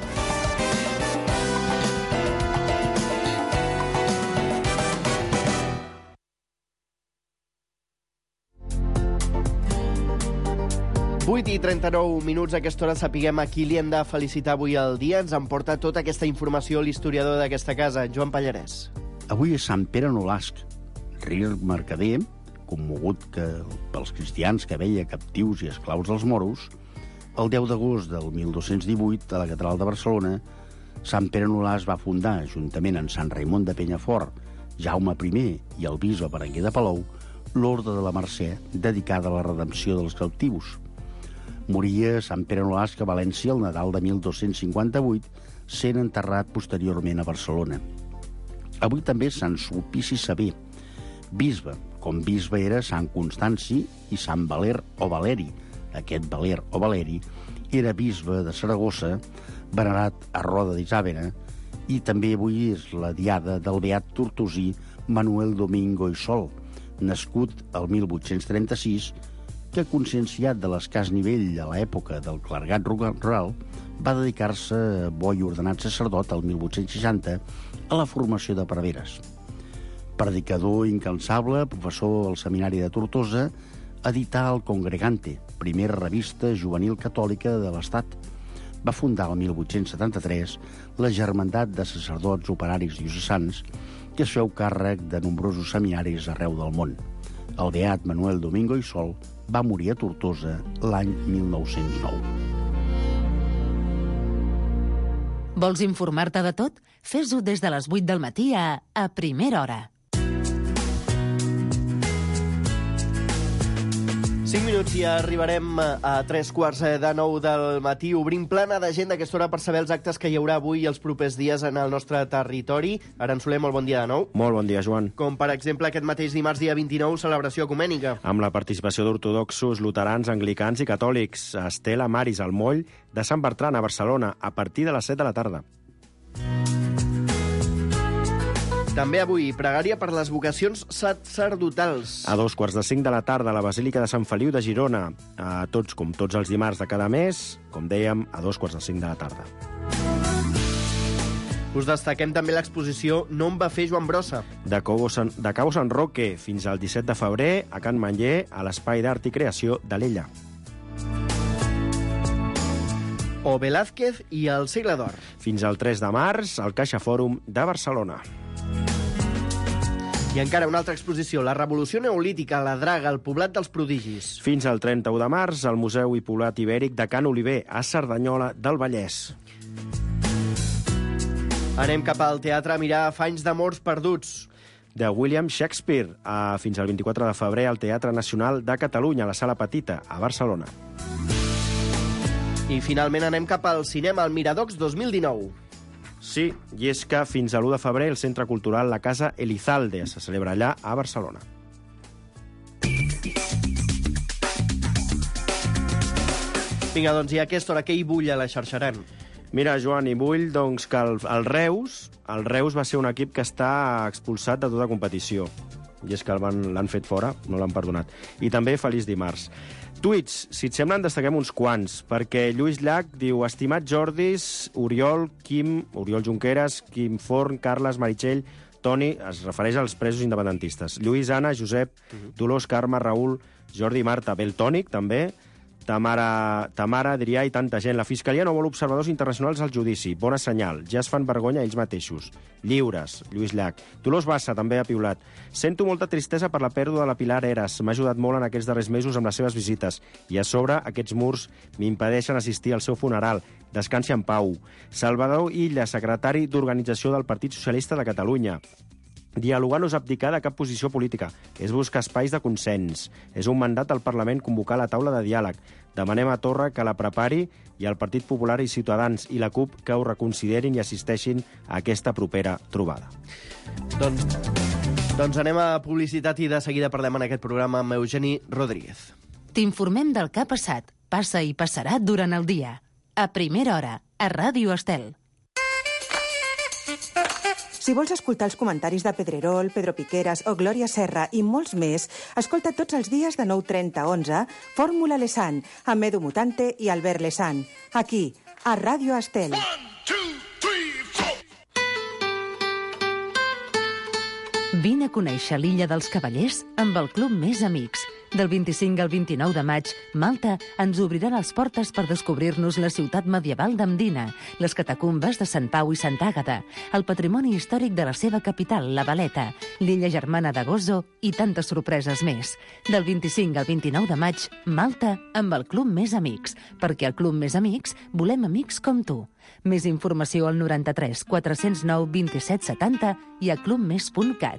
Vuit i 39 minuts, a aquesta hora sapiguem a qui li hem de felicitar avui al dia. Ens en porta tota aquesta informació l'historiador d'aquesta casa, Joan Pallarès. Avui és Sant Pere Nolasc, rir mercader, commogut pels cristians que veia captius i esclaus dels moros. El 10 d'agost del 1218, a la catedral de Barcelona, Sant Pere Nolasc va fundar, juntament amb Sant Raimon de Penyafort, Jaume I i el bisbe Berenguer de Palou, l'Orde de la Mercè, dedicada a la redempció dels captius. Moria Sant Pere Nolasc a València el Nadal de 1258, sent enterrat posteriorment a Barcelona. Avui també Sant Sulpici Sever, bisbe, com bisbe era Sant Constanci i Sant Valer o Valeri. Aquest Valer o Valeri era bisbe de Saragossa, venerat a Roda d'Isàvena, i també avui és la diada del beat tortosí Manuel Domingo i Sol, nascut el 1836, que, conscienciat de l'escàs nivell a l'època del clergat rural, va dedicar-se, bo i ordenat sacerdot, el 1860, a la formació de preveres. Predicador incansable, professor al Seminari de Tortosa, edità el Congregante, primera revista juvenil catòlica de l'Estat. va fundar el 1873 la Germandat de Sacerdots Operaris Diocesans, que es feu càrrec de nombrosos seminaris arreu del món. El beat Manuel Domingo i Sol va morir a Tortosa l'any 1909. Vols informar-te de tot? Fes-ho des de les 8 del matí a Primera Hora. 5 minuts i arribarem a 3:15 del matí. Obrim plana d'agenda a aquesta hora per saber els actes que hi haurà avui i els propers dies en el nostre territori. Aran Soler, molt bon dia de nou. Molt bon dia, Joan. Com, per exemple, aquest mateix dimarts, dia 29, celebració ecumènica. Amb la participació d'ortodoxos, luterans, anglicans i catòlics a Estela Maris, al moll de Sant Bertran, a Barcelona, a partir de les 7 de la tarda. També avui, pregària per les vocacions sacerdotals. A 2:45 de la tarda, a la Basílica de Sant Feliu de Girona. Com tots els dimarts de cada mes, com dèiem, a 2:45 de la tarda. Us destaquem també l'exposició No em va fer Joan Brossa. De Cabo San Roque fins al 17 de febrer, a Can Manller, a l'Espai d'Art i Creació de l'Ella. O Velázquez i el Segle d'Or. Fins al 3 de març, al Caixa Fòrum de Barcelona. I encara una altra exposició, la Revolució Neolítica, la Draga, el Poblat dels Prodigis. Fins al 31 de març, al Museu i Poblat Ibèric de Can Oliver, a Cerdanyola del Vallès. Anem cap al teatre a mirar Afanys d'amors perduts. De William Shakespeare, fins al 24 de febrer, al Teatre Nacional de Catalunya, a la Sala Petita, a Barcelona. I finalment anem cap al cinema, al Miradocs 2019. Sí, i és que fins a l'1 de febrer el Centre Cultural La Casa Elizalde se celebra allà a Barcelona. Vinga, doncs, i a aquesta hora què hi bull a la xarxaran? Mira, Joan, hi vull doncs, que el Reus va ser un equip que està expulsat de tota competició. I és que l'han fet fora, no l'han perdonat. I també feliç dimarts. Tuits, si et sembla, en destaquem uns quants, perquè Lluís Llach diu: estimat Jordis, Oriol Junqueras, Quim Forn, Carles, Meritxell, Toni, es refereix als presos independentistes. Lluís, Anna, Josep, Dolors, Carme, Raül, Jordi, Marta, Beltònic, també, Tamara, Adrià i tanta gent. La Fiscalia no vol observadors internacionals al judici. Bona senyal. Ja es fan vergonya ells mateixos. Lliures, Lluís Llach. Dolors Bassa, també ha piulat. Sento molta tristesa per la pèrdua de la Pilar Heras. M'ha ajudat molt en aquests darrers mesos amb les seves visites. I a sobre, aquests murs m'impedeixen assistir al seu funeral. Descansi en pau. Salvador Illa, secretari d'Organització del Partit Socialista de Catalunya. Dialogar no és abdicar de cap posició política, és buscar espais de consens. És un mandat al Parlament convocar la taula de diàleg. Demanem a Torra que la prepari i al Partit Popular i Ciutadans i la CUP que ho reconsiderin i assisteixin a aquesta propera trobada. Doncs anem a publicitat i de seguida parlem en aquest programa amb Eugeni Rodríguez. T'informem del que ha passat, passa i passarà durant el dia. A Primera Hora, a Ràdio Estel. Si vols escoltar els comentaris de Pedrerol, Pedro Piqueras o Glòria Serra i molts més, escolta tots els dies de 9:30 a 11 Fórmula Lesan, amb Edu Mutante i Albert Lesan. Aquí, a Ràdio Estel. 1, 2, 3, 4. Vine a conèixer l'Illa dels Cavallers amb el Club Més Amics. Del 25 al 29 de maig, Malta ens obrirà les portes per descobrir-nos la ciutat medieval d'Amdina, les catacumbes de Sant Pau i Sant Àgata, el patrimoni històric de la seva capital, la Valeta, l'illa germana de Gozo i tantes sorpreses més. Del 25 al 29 de maig, Malta amb el Club Més Amics, perquè al Club Més Amics volem amics com tu. Més informació al 93 409 27 70 i a clubmes.cat.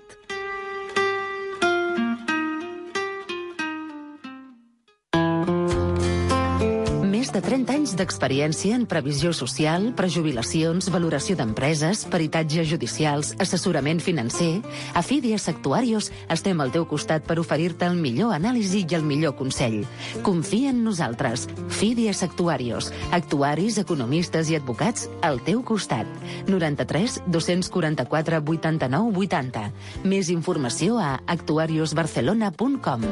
Més de 30 anys d'experiència en previsió social, prejubilacions, valoració d'empreses, peritatges judicials, assessorament financer. A Fidias Actuarios estem al teu costat per oferir-te el millor anàlisi i el millor consell. Confia en nosaltres. Fidias Actuarios. Actuaris, economistes i advocats al teu costat. 93 244 89 80. Més informació a actuariosbarcelona.com.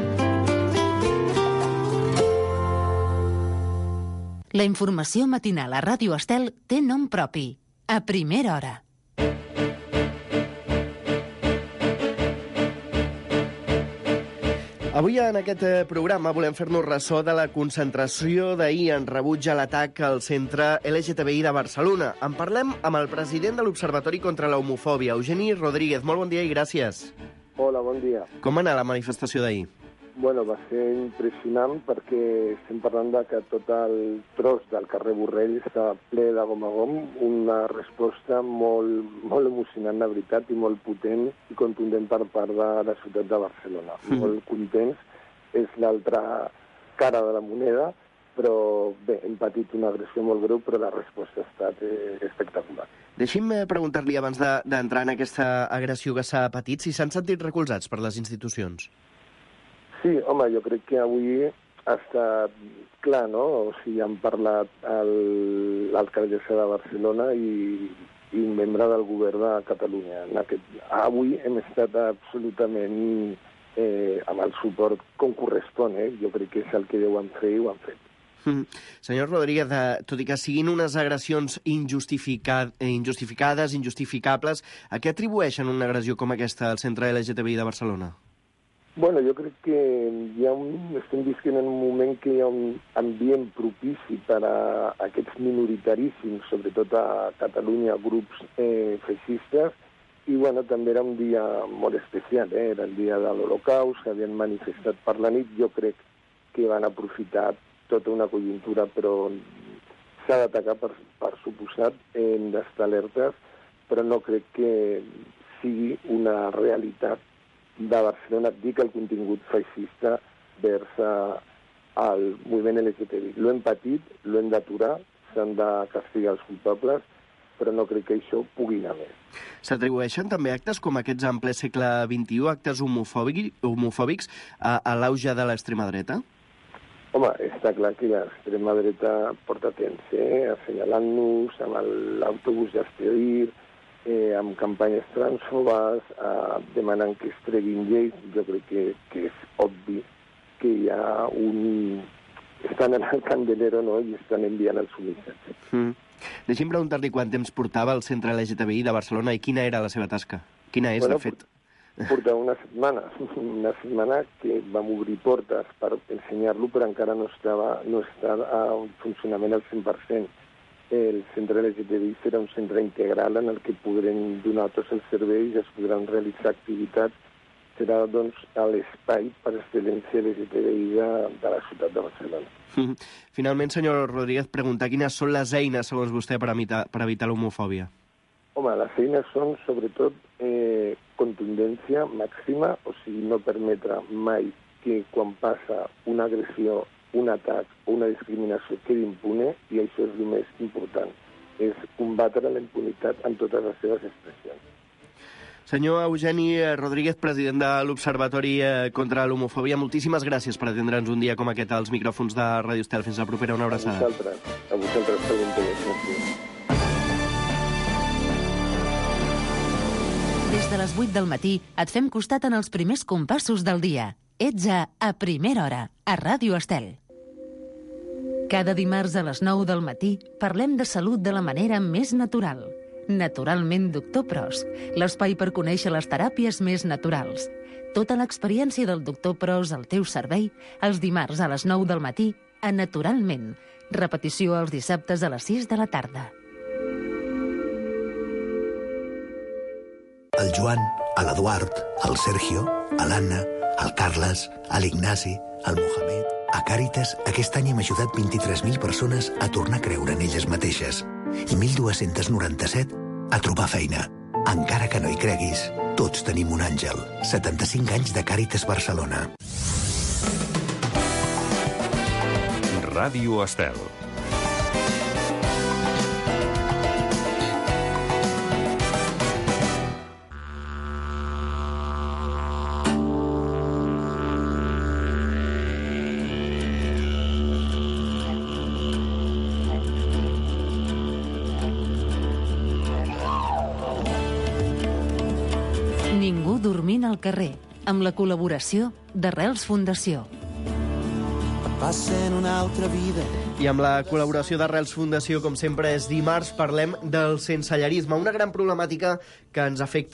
La informació matinal a Ràdio Estel té nom propi. A Primera Hora. Avui en aquest programa volem fer-nos ressò de la concentració d'ahir en rebuig a l'atac al centre LGTBI de Barcelona. En parlem amb el president de l'Observatori contra la Homofòbia, Eugeni Rodríguez. Molt bon dia i gràcies. Hola, bon dia. Com va anar la manifestació d'ahir? Bueno, va ser impressionant perquè estem parlant de que tot el tros del carrer Borrell està ple de gom a gom, una resposta molt emocionant, de veritat, i molt potent i contundent per part de la ciutat de Barcelona. Molt contents, és l'altra cara de la moneda, però bé, hem patit una agressió molt greu, però la resposta ha estat espectacular. Deixi'm preguntar-li, abans d'entrar en aquesta agressió que s'ha patit, si s'han sentit recolzats per les institucions. Sí, home, jo crec que avui ha estat clar, no? O sigui, han parlat l'alcaldessa de Barcelona i un membre del govern de Catalunya. Avui hem estat absolutament amb el suport com correspon, Jo crec que és el que deuen fer i ho han fet. Senyor Rodríguez, tot i que siguin unes agressions injustificades, injustificables, a què atribueixen una agressió com aquesta al centre LGTBI de Barcelona? Bueno, jo crec que estem visquent en un moment que hi ha un ambient propici per a aquests minoritaríssims, sobretot a Catalunya, grups feixistes, i bueno, també era un dia molt especial, era el dia de l'Holocaust, que havien manifestat per la nit. Jo crec que van aprofitar tota una conjuntura, però s'ha d'atacar per suposat, hem d'estar alertes, però no crec que sigui una realitat de Barcelona dir que el contingut feixista vers el moviment LGTBI. Lo hem patit, lo hem d'aturar, s'han de castigar els culpables, però no crec que això pugui anar més. S'atribueixen també actes com aquests en ple segle XXI, actes homofòbics a l'auge de l'extrema dreta? Home, està clar que l'extrema dreta porta temps, assenyalant-nos amb l'autobús d'Estedir, amb campanyes transfobes, demanant que es treguin lleis. Jo crec que és obvi que hi ha estan en el candelero, no?, i estan enviant els missatges. Deixi'm preguntar-li quant temps portava el centre LGTBI de Barcelona i quina era la seva tasca. Quina és, de fet? Portava una setmana que vam obrir portes per ensenyar-lo, però encara no està en funcionament al 100%. El centre LGTBI serà un centre integral en el que podrem donar tots els serveis, es podran realitzar activitats, serà doncs l'espai per excel·lència LGTBI de la ciutat de Barcelona. Finalment, senyor Rodríguez, preguntar quines són les eines, segons vostè, per evitar l'homofòbia. Home, les eines són, sobretot, contundència màxima, o sigui, no permetre mai que quan passa una agressió, un atac o una discriminació quedi impune, i això és el més important, és combatre la impunitat en totes les seves expressions. Senyor Eugeni Rodríguez, president de l'Observatori contra l'Homofòbia, moltíssimes gràcies per atendre'ns un dia com aquest als micròfons de Ràdio Estel. Fins la propera, una abraçada. A vosaltres pregunteu. Des de les 8 del matí et fem costat en els primers compassos del dia. Ets a primera hora, a Ràdio Estel. Cada dimarts a les 9 del matí parlem de salut de la manera més natural. Naturalment, Doctor Pros, l'espai per conèixer les teràpies més naturals. Tota l'experiència del Doctor Pros al teu servei, els dimarts a les 9 del matí, a Naturalment. Repetició els dissabtes a les 6 de la tarda. El Joan, l'Eduard, el Sergio, l'Anna, el Carles, l'Ignasi, el Mohamed... A Càritas, aquest any hem ajudat 23.000 persones a tornar a creure en elles mateixes i 1.297 a trobar feina. Encara que no hi creguis, tots tenim un àngel. 75 anys de Càritas Barcelona. Ràdio Estel. Ningú dormint al carrer, amb la col·laboració d'Arrels Fundació. Passen una altra vida. I amb la col·laboració d'Arrels Fundació, com sempre és dimarts, parlem del sensellarisme, una gran problemàtica que ens afecta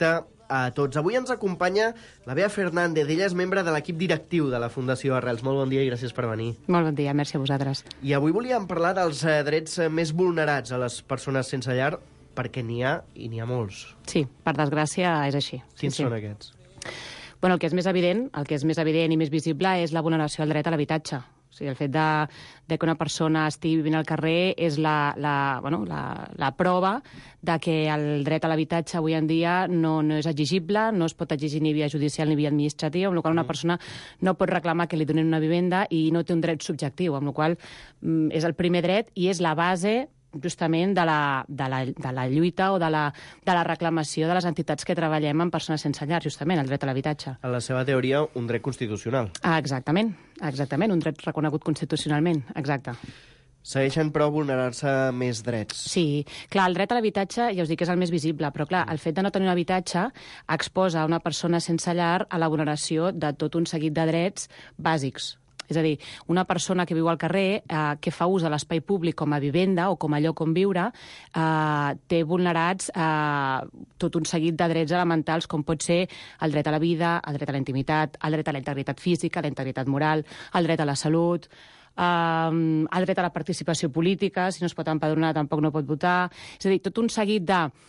a tots. Avui ens acompanya la Bea Fernández. Ella és membre de l'equip directiu de la Fundació Arrels. Molt bon dia i gràcies per venir. Molt bon dia, merci a vosaltres. I avui volíem parlar dels drets més vulnerats a les persones sense llar, perquè n'hi ha i n'hi ha molts. Sí, per desgràcia és així. Quins són aquests? Bueno, el que és més evident i més visible és la vulneració al dret a l'habitatge. O sigui, el fet de que una persona estigui vivint al carrer és la prova de que el dret a l'habitatge avui en dia no és exigible, no es pot exigir ni via judicial ni via administrativa, amb la qual una persona no pot reclamar que li donin una vivenda i no té un dret subjectiu, amb la qual és el primer dret i és la base justament de la lluita o de la reclamació de les entitats que treballem amb persones sense llar, justament, el dret a l'habitatge. En la seva teoria, un dret constitucional. Exactament, un dret reconegut constitucionalment, exacte. Segueixen, però, a vulnerar-se més drets. Sí, clar, el dret a l'habitatge, ja us dic que és el més visible, però clar, el fet de no tenir un habitatge exposa una persona sense llar a la vulneració de tot un seguit de drets bàsics. És a dir, una persona que viu al carrer, que fa ús de l'espai públic com a vivenda o com a lloc on viure, té vulnerats tot un seguit de drets elementals, com pot ser el dret a la vida, el dret a la intimitat, el dret a la integritat física, la integritat moral, el dret a la salut, el dret a la participació política, si no es pot empadronar tampoc no pot votar. És a dir, tot un seguit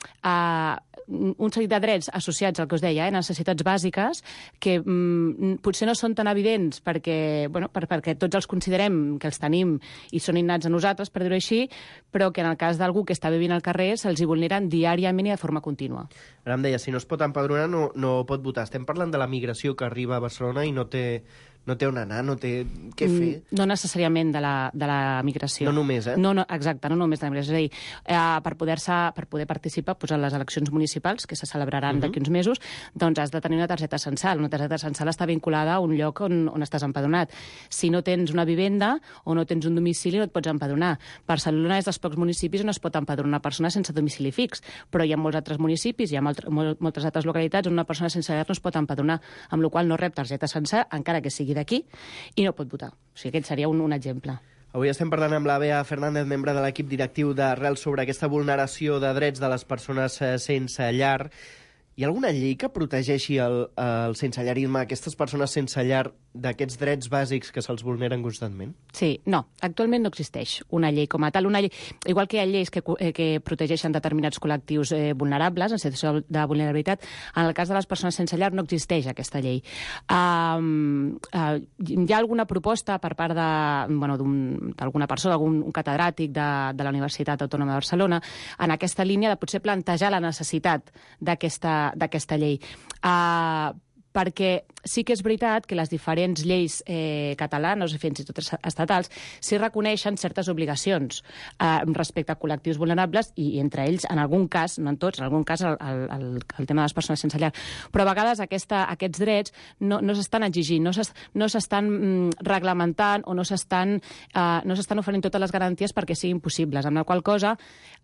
de drets associats al que us deia, necessitats bàsiques, que potser no són tan evidents perquè tots els considerem que els tenim i són innats a nosaltres, per dir-ho així, però que en el cas d'algú que està vivint al carrer se'ls hi vulneren diàriament i de forma contínua. Ara em deia, si no es pot empadronar no pot votar. Estem parlant de la migració que arriba a Barcelona i no té on anar, no té què fer. No necessàriament de la migració. No només, No, exacte, no només de la migració. És a dir, per poder participar en les eleccions municipals, que se celebraran d'aquí uns mesos, doncs has de tenir una targeta censal. Una targeta censal està vinculada a un lloc on estàs empadronat. Si no tens una vivenda o no tens un domicili, no et pots empadronar. Barcelona és dels pocs municipis on es pot empadronar una persona sense domicili fix, però hi ha molts altres municipis, hi ha moltes altres localitats on una persona sense llar no es pot empadronar, amb la qual no rep targeta censal, encara que sigui d'aquí, i no pot votar. O sigui, aquest seria un exemple. Avui estem parlant amb la Bea Fernández, membre de l'equip directiu d'Arrels, sobre aquesta vulneració de drets de les persones sense llar. Hi ha alguna llei que protegeixi el sensellarisme, aquestes persones sense llar, d'aquests drets bàsics que se'ls vulneren constantment? Sí, no. Actualment no existeix una llei com a tal. Igual que hi ha lleis que protegeixen determinats col·lectius vulnerables, en situació de vulnerabilitat, en el cas de les persones sense llar no existeix aquesta llei. Hi ha alguna proposta per part d'alguna persona, algun catedràtic de la Universitat Autònoma de Barcelona, en aquesta línia de potser plantejar la necessitat d'aquesta llei. Perquè sí que és veritat que les diferents lleis catalanes, i fins i tot estatals, sí reconeixen certes obligacions respecte a col·lectius vulnerables i entre ells, en algun cas, no en tots, en algun cas el tema de les persones sense llar. Però a vegades aquests drets no s'estan exigint, no s'estan reglamentant o no s'estan oferint totes les garanties perquè siguin possibles, amb la qual cosa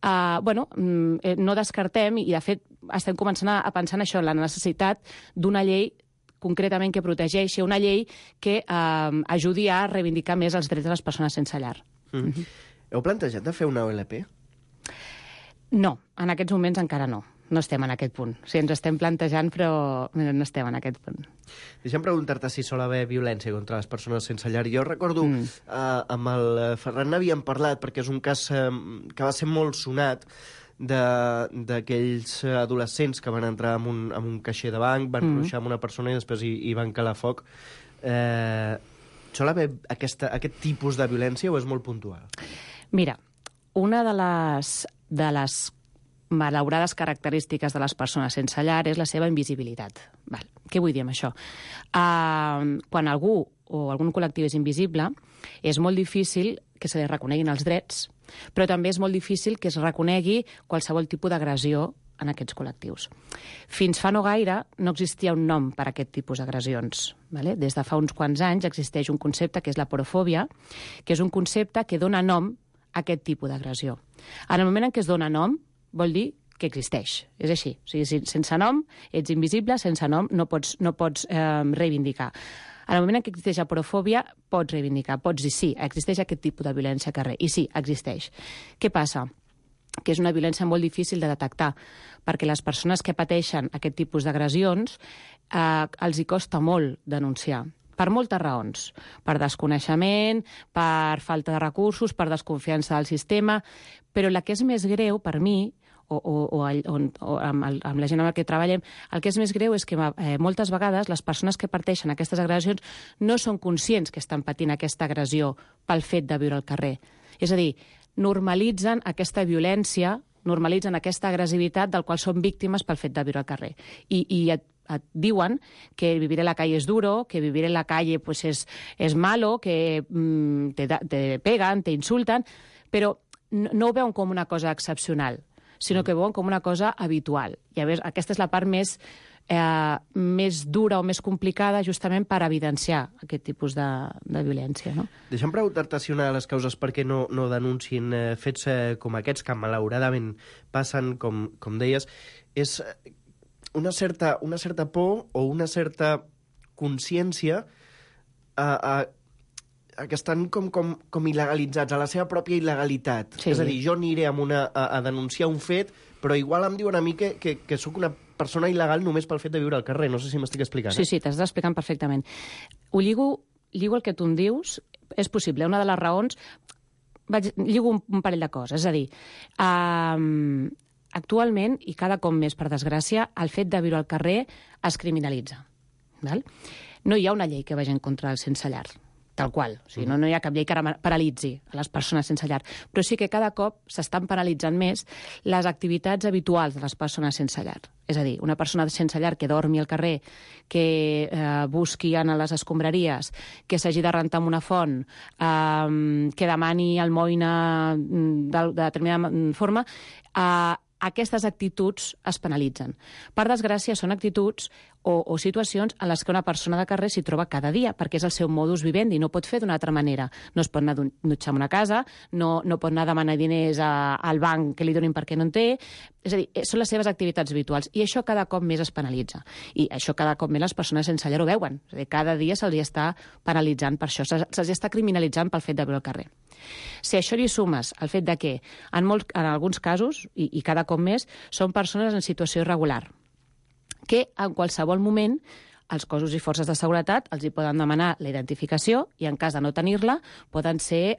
no descartem, i de fet estem començant a pensar en això, en la necessitat d'una llei concretament que protegeixi, una llei que ajudi a reivindicar més els drets de les persones sense llar. Heu plantejat de fer una OLP? No, en aquests moments encara no. No estem en aquest punt. O sigui, ens estem plantejant, però no estem en aquest punt. Deixa'm preguntar-te si sol haver violència contra les persones sense llar. Jo recordo, amb el Ferran n'havíem parlat, perquè és un cas que va ser molt sonat, d'aquells adolescents que van entrar en un caixer de banc, van ruixar amb una persona i després hi van calar foc. Sol haver aquest tipus de violència o és molt puntual? Mira, una de les malaurades característiques de les persones sense llar és la seva invisibilitat. Què vull dir amb això? Quan algú o algun col·lectiu és invisible, és molt difícil que se li reconeguin els drets, però també és molt difícil que es reconegui qualsevol tipus d'agressió en aquests col·lectius. Fins fa no gaire no existia un nom per a aquest tipus d'agressions. Des de fa uns quants anys existeix un concepte que és la porofòbia, que és un concepte que dona nom a aquest tipus d'agressió. En el moment en què es dona nom, vol dir que existeix. És així. O sigui, sense nom ets invisible, sense nom no pots reivindicar. En el moment en què existeix la porofòbia, pots reivindicar, pots dir sí, existeix aquest tipus de violència al carrer. I sí, existeix. Què passa? que és una violència molt difícil de detectar, perquè les persones que pateixen aquest tipus d'agressions els hi costa molt denunciar, per moltes raons, per desconeixement, per falta de recursos, per desconfiança del sistema, però la que és més greu per mi, o amb la gent amb la que treballem, el que és més greu és que moltes vegades les persones que pateixen aquestes agressions no són conscients que estan patint aquesta agressió pel fet de viure al carrer. És a dir, normalitzen aquesta violència, normalitzen aquesta agressivitat del qual són víctimes pel fet de viure al carrer. I et diuen que vivir en la calle es duro, que vivir en la calle pues es malo, que te pegan, te insulten, però no ho veuen com una cosa excepcional, sinó que veuen com una cosa habitual. I a veure, aquesta és la part més dura o més complicada justament per evidenciar aquest tipus de violència. No? Deixa'm preguntar-te si una de les causes per què no denunciïn fets com aquests, que malauradament passen, com deies, és una certa por o una certa consciència que estan com il·legalitzats, a la seva pròpia il·legalitat. Sí. És a dir, jo aniré a denunciar un fet, però igual em diuen a mi que sóc una persona il·legal només pel fet de viure al carrer. No sé si m'estic explicant. Sí, sí, t'estàs explicant perfectament. Ho lligo el que tu em dius, és possible. Una de les raons... Lligo un parell de coses. És a dir, actualment, i cada cop més, per desgràcia, el fet de viure al carrer es criminalitza. Val? No hi ha una llei que vagi en contra del sense llar, tal qual. O sigui, no hi ha cap llei que paralitzi a les persones sense llar. Però sí que cada cop s'estan penalitzant més les activitats habituals de les persones sense llar. És a dir, una persona sense llar que dormi al carrer, que busqui en les escombraries, que s'hagi de rentar amb una font, que demani almoina de determinada forma, aquestes actituds es penalitzen. Per desgràcia, són actituds o situacions en les que una persona de carrer s'hi troba cada dia, perquè és el seu modus vivendi, no pot fer d'una altra manera. No es pot anar a dutxar en una casa, no pot anar a demanar diners al banc que li donin perquè no en té. És a dir, són les seves activitats habituals. I això cada cop més es penalitza. I això cada cop més les persones sense llar ho veuen. És a dir, cada dia se'ls està penalitzant per això, se'ls està criminalitzant pel fet de viure al carrer. Si a això li sumes el fet de que en alguns casos, i cada cop més, són persones en situació irregular, que en qualsevol moment els cossos i forces de seguretat els hi poden demanar la identificació i en cas de no tenir-la poden ser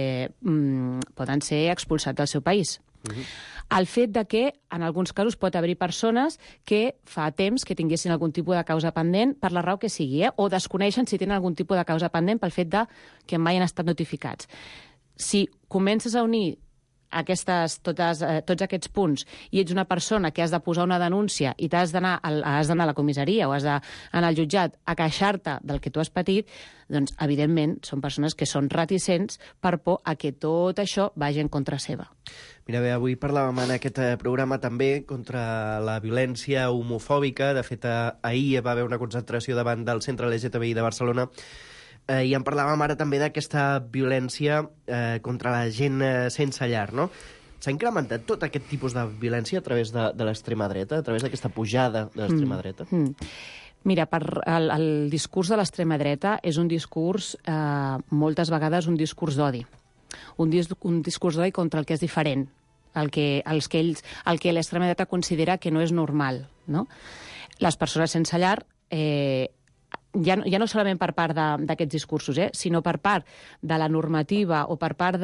expulsats del seu país. El fet de que en alguns casos pot haver-hi persones que fa temps que tinguessin algun tipus de causa pendent per la raó que sigui, o desconeixen si tenen algun tipus de causa pendent pel fet de que mai han estat notificats. Si comences a unir tots aquests punts i ets una persona que has de posar una denúncia i has d'anar a la comissaria o has d'anar al jutjat a queixar-te del que tu has patit, doncs, evidentment, són persones que són reticents per por a que tot això vagi en contra seva. Mira bé, avui parlàvem en aquest programa també contra la violència homofòbica. De fet, ahir va haver una concentració davant del Centre LGTBI de Barcelona. I en parlàvem ara també d'aquesta violència contra la gent sense llar, no? S'ha incrementat tot aquest tipus de violència a través de l'extrema dreta, a través d'aquesta pujada de l'extrema dreta? Mira, el discurs de l'extrema dreta és un discurs, moltes vegades, un discurs d'odi. Un discurs d'odi contra el que és diferent, el que l'extrema dreta considera que no és normal, no? Les persones sense llar... Ja no solament per part d'aquests discursos, sinó per part de la normativa o per part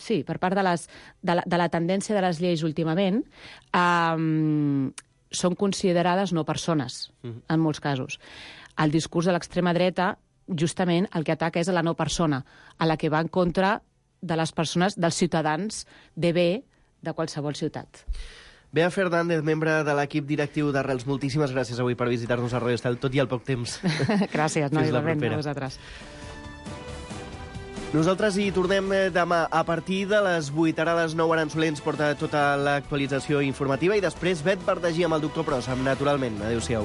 de la tendència de les lleis últimament, són considerades no persones, en molts casos. El discurs de l'extrema dreta, justament, el que ataca és a la no persona, a la que va en contra de les persones, dels ciutadans de bé de qualsevol ciutat. Bea Fernández, membre de l'equip directiu d'Arrels, moltíssimes gràcies avui per visitar-nos a Radio Estel, tot i el poc temps. Gràcies, no, igualment, a vosaltres. Nosaltres hi tornem demà a partir de les 8. Ara a les 9 Aran Soler ens porta tota l'actualització informativa i després Bet Verdagí amb el doctor Prosa, naturalment. Adéu-siau.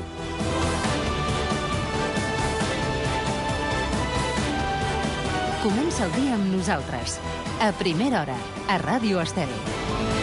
Comença el dia amb nosaltres. A primera hora, a Ràdio Estel.